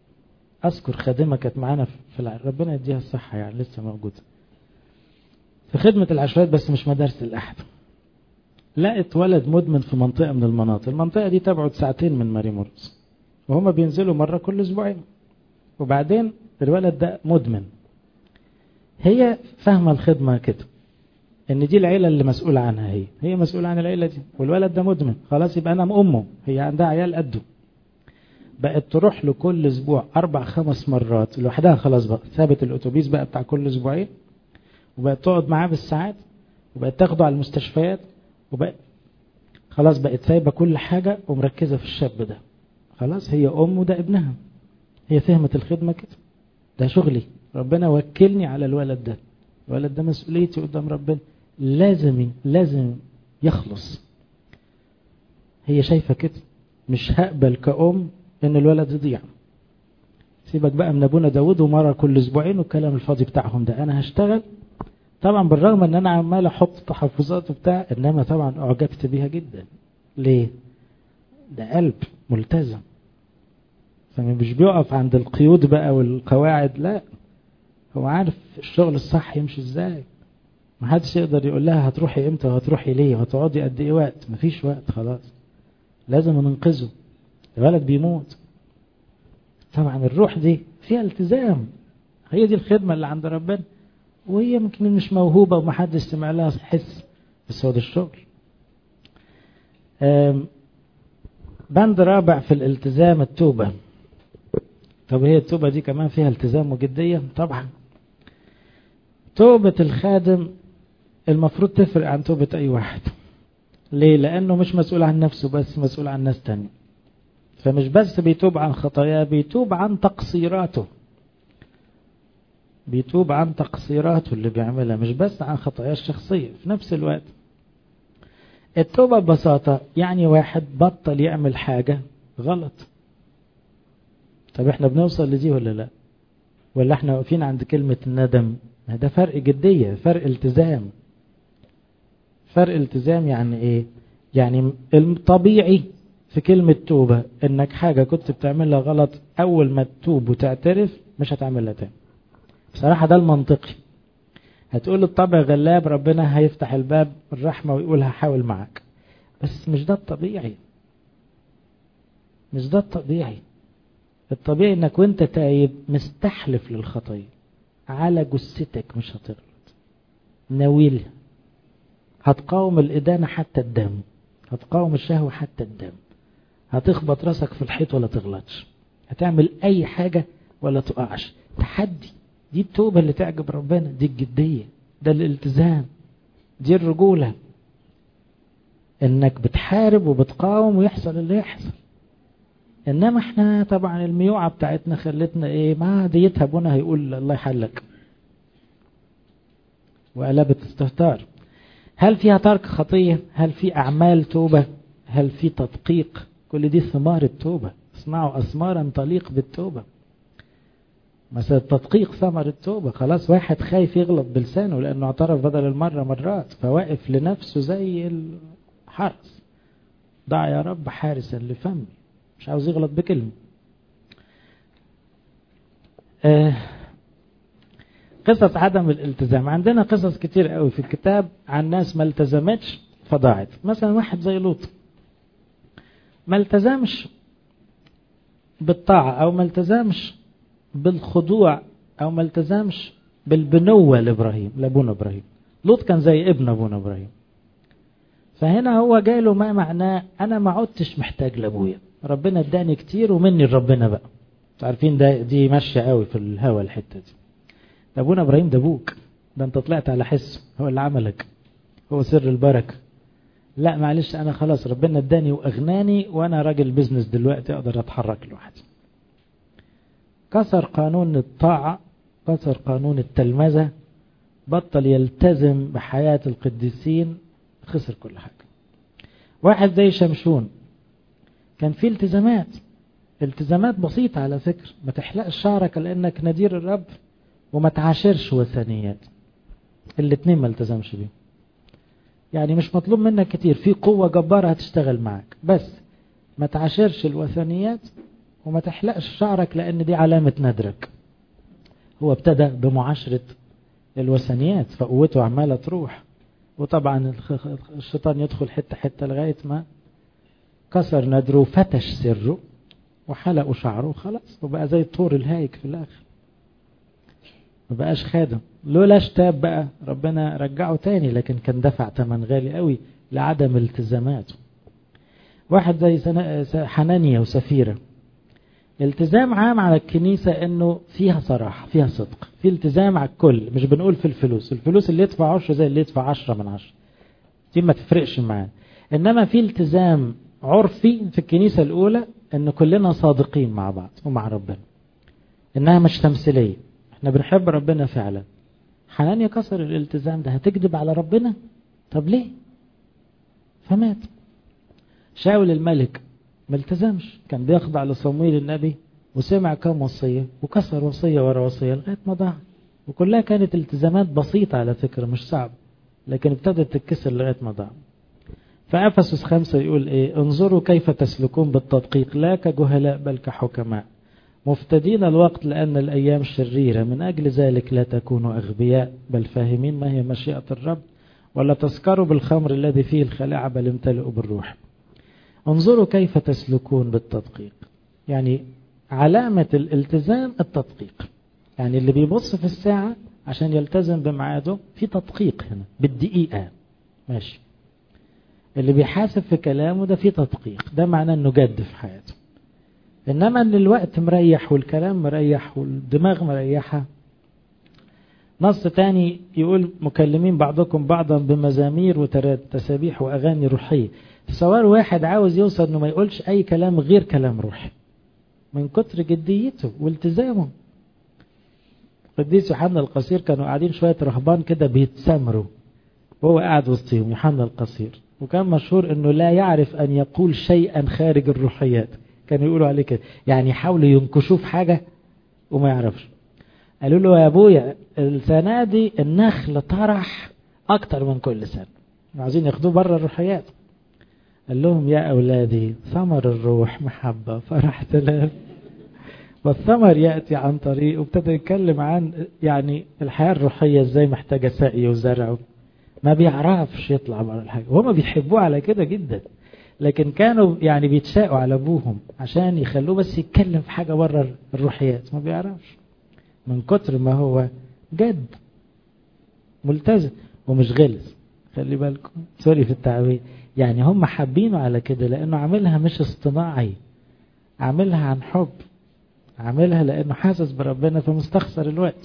أذكر خادمة كانت معانا في الع... ربنا يديها الصحة يعني لسه موجودة. في خدمة العشوائيات بس مش مدارس الأحد. لقيت ولد مدمن في منطقة من المناطق، المنطقة دي تبعد ساعتين من ماري مرقس، وهما بينزلوا مرة كل أسبوعين. وبعدين الولد ده مدمن. هي فاهمة الخدمة كده، ان دي العيلة اللي مسؤولة عنها، هي هي مسؤولة عن العيلة دي، والولد ده مدمن، خلاص يبقى انا امه، هي عندها عيال قده. بقت تروح له كل اسبوع اربع خمس مرات لوحدها، خلاص بقى ثابت الاتوبيس بقى بتاع كل اسبوعين، وبقت تقعد معاه بالساعات، وبقت تاخده على المستشفيات، وبقت خلاص بقت سايبة كل حاجة ومركزة في الشاب ده. خلاص هي امه ده ابنها، هي فهمت الخدمة كده، ده شغلي، ربنا وكلني على الولد ده، الولد ده مسؤوليتي قدام ربنا، لازم لازم يخلص. هي شايفة كده، مش هقبل كأم ان الولد يضيع. سيبك بقى من ابونا داود ومرة كل اسبوعين والكلام الفاضي بتاعهم ده، انا هشتغل طبعا بالرغم ان انا عمال احط تحفظات وبتاع، انما طبعا اعجبت بيها جدا. ليه؟ ده قلب ملتزم، فمش بيقف عند القيود بقى والقواعد، لا هو عارف الشغل الصح يمشي ازاي. محدش يقدر يقول لها هتروحي امتى وهتروحي ليه وهتقعدي قد ايه وقت، مفيش وقت، خلاص لازم ننقذه، الولد بيموت. طبعا الروح دي فيها التزام، هي دي الخدمة اللي عند ربنا، وهي يمكن مش موهوبة ومحدش سمع لها حس، بس هو ده الشغل. بند رابع في الالتزام التوبة. طب هي التوبة دي كمان فيها التزام وجدية؟ طبعا. توبة الخادم المفروض تفرق عن توبة أي واحد. ليه؟ لأنه مش مسؤول عن نفسه بس، مسؤول عن ناس تانية. فمش بس بيتوب عن خطاياه، بيتوب عن تقصيراته، بيتوب عن تقصيراته اللي بيعملها، مش بس عن خطاياه الشخصية في نفس الوقت. التوبة ببساطة يعني واحد بطل يعمل حاجة غلط. طب احنا بنوصل لدي ولا لا؟ ولا احنا واقفين عند كلمة الندم؟ ده فرق جدية، فرق التزام. فرق التزام يعني ايه؟ يعني الطبيعي في كلمة توبة انك حاجة كنت بتعملها غلط اول ما تتوب وتعترف مش هتعملها تاني. بصراحة ده المنطقي. هتقول الطبع غلاب، ربنا هيفتح الباب الرحمة ويقول هحاول معك، بس مش ده الطبيعي، مش ده الطبيعي. الطبيعي انك وانت تايب مستحلف للخطية، على جثتك مش هتغلط، ناويلها، هتقاوم الإدانة حتى الدم، هتقاوم الشهوة حتى الدم، هتخبط راسك في الحيط ولا تغلطش، هتعمل أي حاجة ولا تقعش، تحدي. دي التوبة اللي تعجب ربنا، دي الجدية، ده الالتزام، دي الرجولة، انك بتحارب وبتقاوم ويحصل اللي يحصل. انما احنا طبعا الميوعة بتاعتنا خلتنا ايه، ما ديتها ابونا هيقول الله يحلك، وقلبت استهتار. هل فيها ترك خطية؟ هل في أعمال توبة؟ هل في تدقيق؟ كل دي ثمار التوبة. اصنعوا أثمارا تليق بالتوبة. مثلا التدقيق ثمر التوبة. خلاص واحد خايف يغلط بلسانه لأنه اعترف بدل المرة مرات، فواقف لنفسه زي الحرس، ضع يا رب حارسا لفمي، مش عاوز يغلط بكلمة. آه قصص عدم الالتزام. عندنا قصص كتير قوي في الكتاب عن ناس ما التزمتش فضاعت. مثلا واحد زي لوط ما التزمش بالطاعة، او ما التزمش بالخضوع، او ما التزمش بالبنوة لابراهيم، لابونا ابراهيم. لوط كان زي ابن ابونا ابراهيم. فهنا هو جاي له ما معناه انا ما عدتش محتاج لابويا، ربنا اداني كتير ومني ربنا بقى. عارفين ده دي ماشيه قوي في الهوى الحته دي. ابونا ابراهيم ده ابوك، ده انت طلعت على حسه، هو اللي عملك، هو سر البركه. لا معلش انا خلاص ربنا اداني واغناني، وانا راجل بيزنس دلوقتي اقدر اتحرك لوحدي. كسر قانون الطاعه، كسر قانون التلمذه، بطل يلتزم بحياه القديسين، خسر كل حاجه. واحد زي شمشون كان فيه التزامات، التزامات بسيطه على فكره، ما تحلقش شعرك لانك نذير الرب، وما تعاشرش وثنيات. الاثنين ما التزمش بيهم. يعني مش مطلوب منك كتير، في قوة جبارة هتشتغل معك، بس ما تعاشرش الوثنيات وما تحلقش شعرك لان دي علامة ندرك. هو ابتدى بمعاشرة الوثنيات، فقوته عمالة تروح. وطبعا الشيطان يدخل حتة حتة لغاية ما كسر ندره، فتش سره وحلقوا شعره وخلاص، وبقى زي الطور الهايك في الآخر، ما بقاش خادم. لولاش تاب بقى ربنا رجعه تاني، لكن كان دفع ثمن غالي قوي لعدم التزاماته. واحد زي حنانيا وسفيرة، التزام عام على الكنيسة انه فيها صراحة، فيها صدق، في التزام على الكل. مش بنقول في الفلوس، الفلوس اللي يدفع عشرة زي اللي يدفع عشرة من عشرة، دي ما تفرقش معانا. انما في التزام عرفي في الكنيسة الاولى ان كلنا صادقين مع بعض ومع ربنا، انها مش تمثيلية، احنا بنحب ربنا فعلا. حنانيا كسر الالتزام ده، هتكذب على ربنا؟ طب ليه؟ فمات. شاول الملك ما التزمش، كان بيخضع لصمويل النبي وسمع كم وصية وكسر وصية ورا وصية لغاية ما ضاع. وكلها كانت التزامات بسيطة على فكرة، مش صعب، لكن ابتدت تتكسر لغاية ما ضاع. فأفسس خمسة يقول ايه؟ انظروا كيف تسلكون بالتدقيق لا كجهلاء بل كحكماء مفتدين الوقت لأن الأيام شريرة، من أجل ذلك لا تكونوا أغبياء بل فاهمين ما هي مشيئة الرب، ولا تسكروا بالخمر الذي فيه الخلاعة بل امتلئوا بالروح. انظروا كيف تسلكون بالتدقيق، يعني علامة الالتزام التدقيق. يعني اللي بيبص في الساعة عشان يلتزم بميعاده في تدقيق هنا بالدقيقة، ماشي. اللي بيحاسب في كلامه ده في تدقيق، ده معناه انه جد في حياته. انما ان الوقت مريح والكلام مريح والدماغ مريحة. نص تاني يقول مكلمين بعضكم بعضا بمزامير وتسابيح واغاني روحية. تصوروا واحد عاوز يوصل انه ما يقولش اي كلام غير كلام روحي من كتر جديته والتزامه. قديس يوحنا القصير كانوا قاعدين شوية رهبان كده بيتسامروا وهو قاعد وسطهم، يوحنا القصير، وكان مشهور انه لا يعرف ان يقول شيئا خارج الروحيات. كانوا يقولوا عليه كده، يعني يحاولوا ينكشوه في حاجة وما يعرفش. قالوا له يا ابويا السنة دي النخل طرح اكتر من كل سنة، عايزين ياخدوه بره الروحيات. قال لهم يا أولادي ثمر الروح محبة فرح سلام، والثمر يأتي عن طريق. وابتدى يتكلم عن يعني الحياة الروحية ازاي محتاجة سقي وزرع، ما بيعرفش يطلع بره الحاجة. وهم بيحبوه على كده جدا، لكن كانوا يعني بيتشاقوا على ابوهم عشان يخلوه بس يتكلم في حاجة بره الروحيات، ما بيعرفش من كتر ما هو جد ملتزم ومش غلس. خلي بالكم سوري في التعبير، يعني هم حابينه على كده لأنه عاملها مش اصطناعي، عاملها عن حب، عاملها لأنه حاسس بربنا فمستخسر الوقت.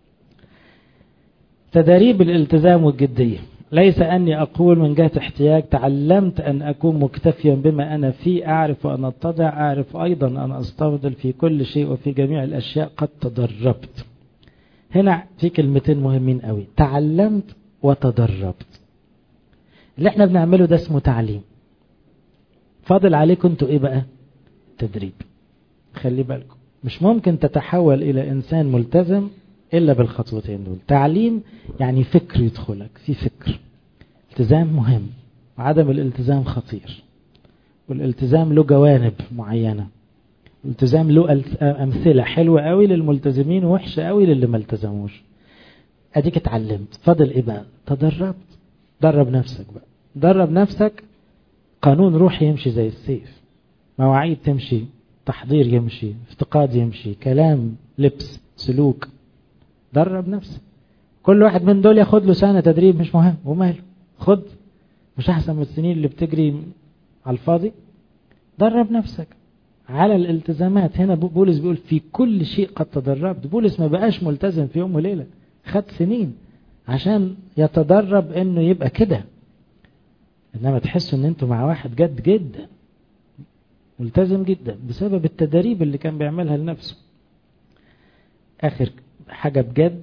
تدريب الالتزام والجدية. ليس أني أقول من جهة احتياج، تعلمت أن أكون مكتفيا بما أنا فيه، أعرف أن أتضع، أعرف أيضا أن أستفضل في كل شيء وفي جميع الأشياء قد تدربت. هنا في كلمتين مهمين قوي، تعلمت وتدربت. اللي احنا بنعمله ده اسمه تعليم، فاضل عليكم انتوا ايه بقى؟ تدريب. خلي بالكم مش ممكن تتحول الى انسان ملتزم الا بالخطوتين دول. تعليم يعني فكر يدخلك، في فكر. التزام مهم، وعدم الالتزام خطير، والالتزام له جوانب معينة. الالتزام له امثلة حلوة قوي للملتزمين ووحشة قوي للي ما التزموش. اديك اتعلمت، فاضل ايه بقى؟ تدربت. درب نفسك بقى، درب نفسك. قانون روحي يمشي زي السيف، مواعيد تمشي، تحضير يمشي، افتقاد يمشي، كلام، لبس، سلوك. درب نفسك. كل واحد من دول ياخد له سنة تدريب، مش مهم وماله، خد، مش احسن من السنين اللي بتجري على الفاضي. درب نفسك على الالتزامات. هنا بولس بيقول في كل شيء قد تدربت. بولس ما بقاش ملتزم في يوم وليلة، خد سنين عشان يتدرب انه يبقى كده. انما تحسوا ان انتوا مع واحد جد جدا ملتزم جدا بسبب التدريب اللي كان بيعملها لنفسه. اخر حاجة بجد،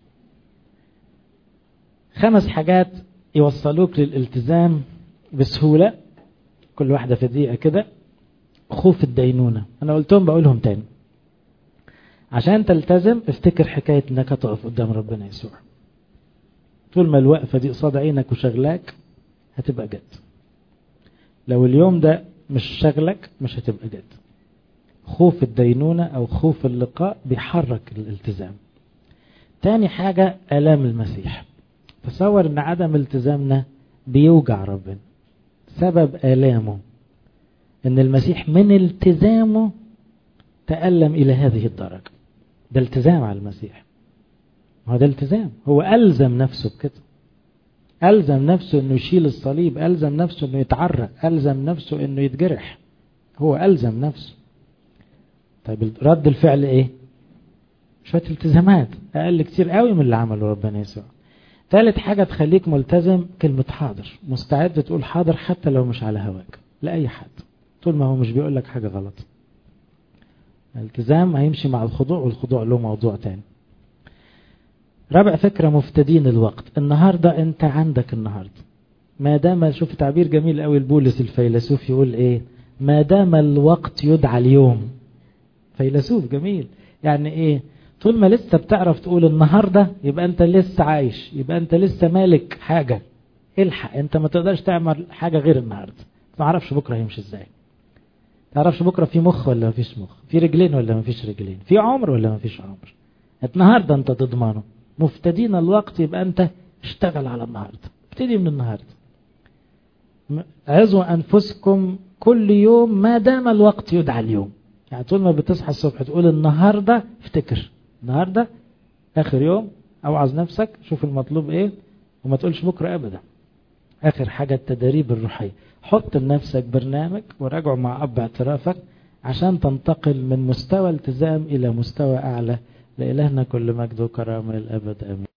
خمس حاجات يوصلوك للالتزام بسهولة، كل واحدة في دقيقة كده. خوف الدينونة، انا قلتهم بقولهم تاني. عشان تلتزم افتكر حكاية انك تقف قدام ربنا يسوع. طول ما الوقفة دي قصاد عينك وشغلاك هتبقى جد. لو اليوم ده مش شغلك مش هتبقى جد. خوف الدينونة او خوف اللقاء بيحرك الالتزام. تاني حاجة آلام المسيح. تصور ان عدم التزامنا بيوجع ربنا. سبب آلامه ان المسيح من التزامه تألم الى هذه الدرجة. ده التزام على المسيح. هو ده التزام. هو ألزم نفسه بكده. ألزم نفسه انه يشيل الصليب. ألزم نفسه انه يتعرق. ألزم نفسه انه يتجرح. هو ألزم نفسه. طيب رد الفعل ايه؟ شوية التزامات اقل كتير قوي من اللي عمله ربنا يسوع. ثالث حاجة تخليك ملتزم كلمة حاضر. مستعد تقول حاضر حتى لو مش على هواك لأي حد، طول ما هو مش بيقول لك حاجة غلط. الالتزام هيمشي مع الخضوع، والخضوع له موضوع تاني. رابع فكرة، مفتدين الوقت. النهاردة انت عندك النهاردة، ما دام، شوف تعبير جميل قوي البولس الفيلسوف يقول ايه، ما دام الوقت يدعى اليوم. فيلسوف جميل. يعني ايه؟ طول ما لسه بتعرف تقول النهاردة يبقى انت لسه عايش، يبقى انت لسه مالك حاجة. الحق، انت ما تقدرش تعمل حاجة غير النهاردة. ما عرفش بكرة هيمشي ازاي. تعرفش بكرة في مخ ولا ما فيش مخ، في رجلين ولا ما فيش رجلين، في عمر ولا ما فيش عمر. النهاردة انت تضمنه. مفتدين الوقت يبقى انت اشتغل على النهاردة، ابتدي من النهاردة. عظوا انفسكم كل يوم ما دام الوقت يدعى اليوم. يعني طول ما بتصحى الصبح تقول النهاردة، افتكر النهاردة اخر يوم. اوعظ نفسك، شوف المطلوب ايه، وما تقولش بكرة ابدا. اخر حاجة التدريب الروحية. حط لنفسك برنامج وراجعه مع اب اعترافك عشان تنتقل من مستوى التزام الى مستوى اعلى. لإلهنا كل مجد وكرامة الابد امين.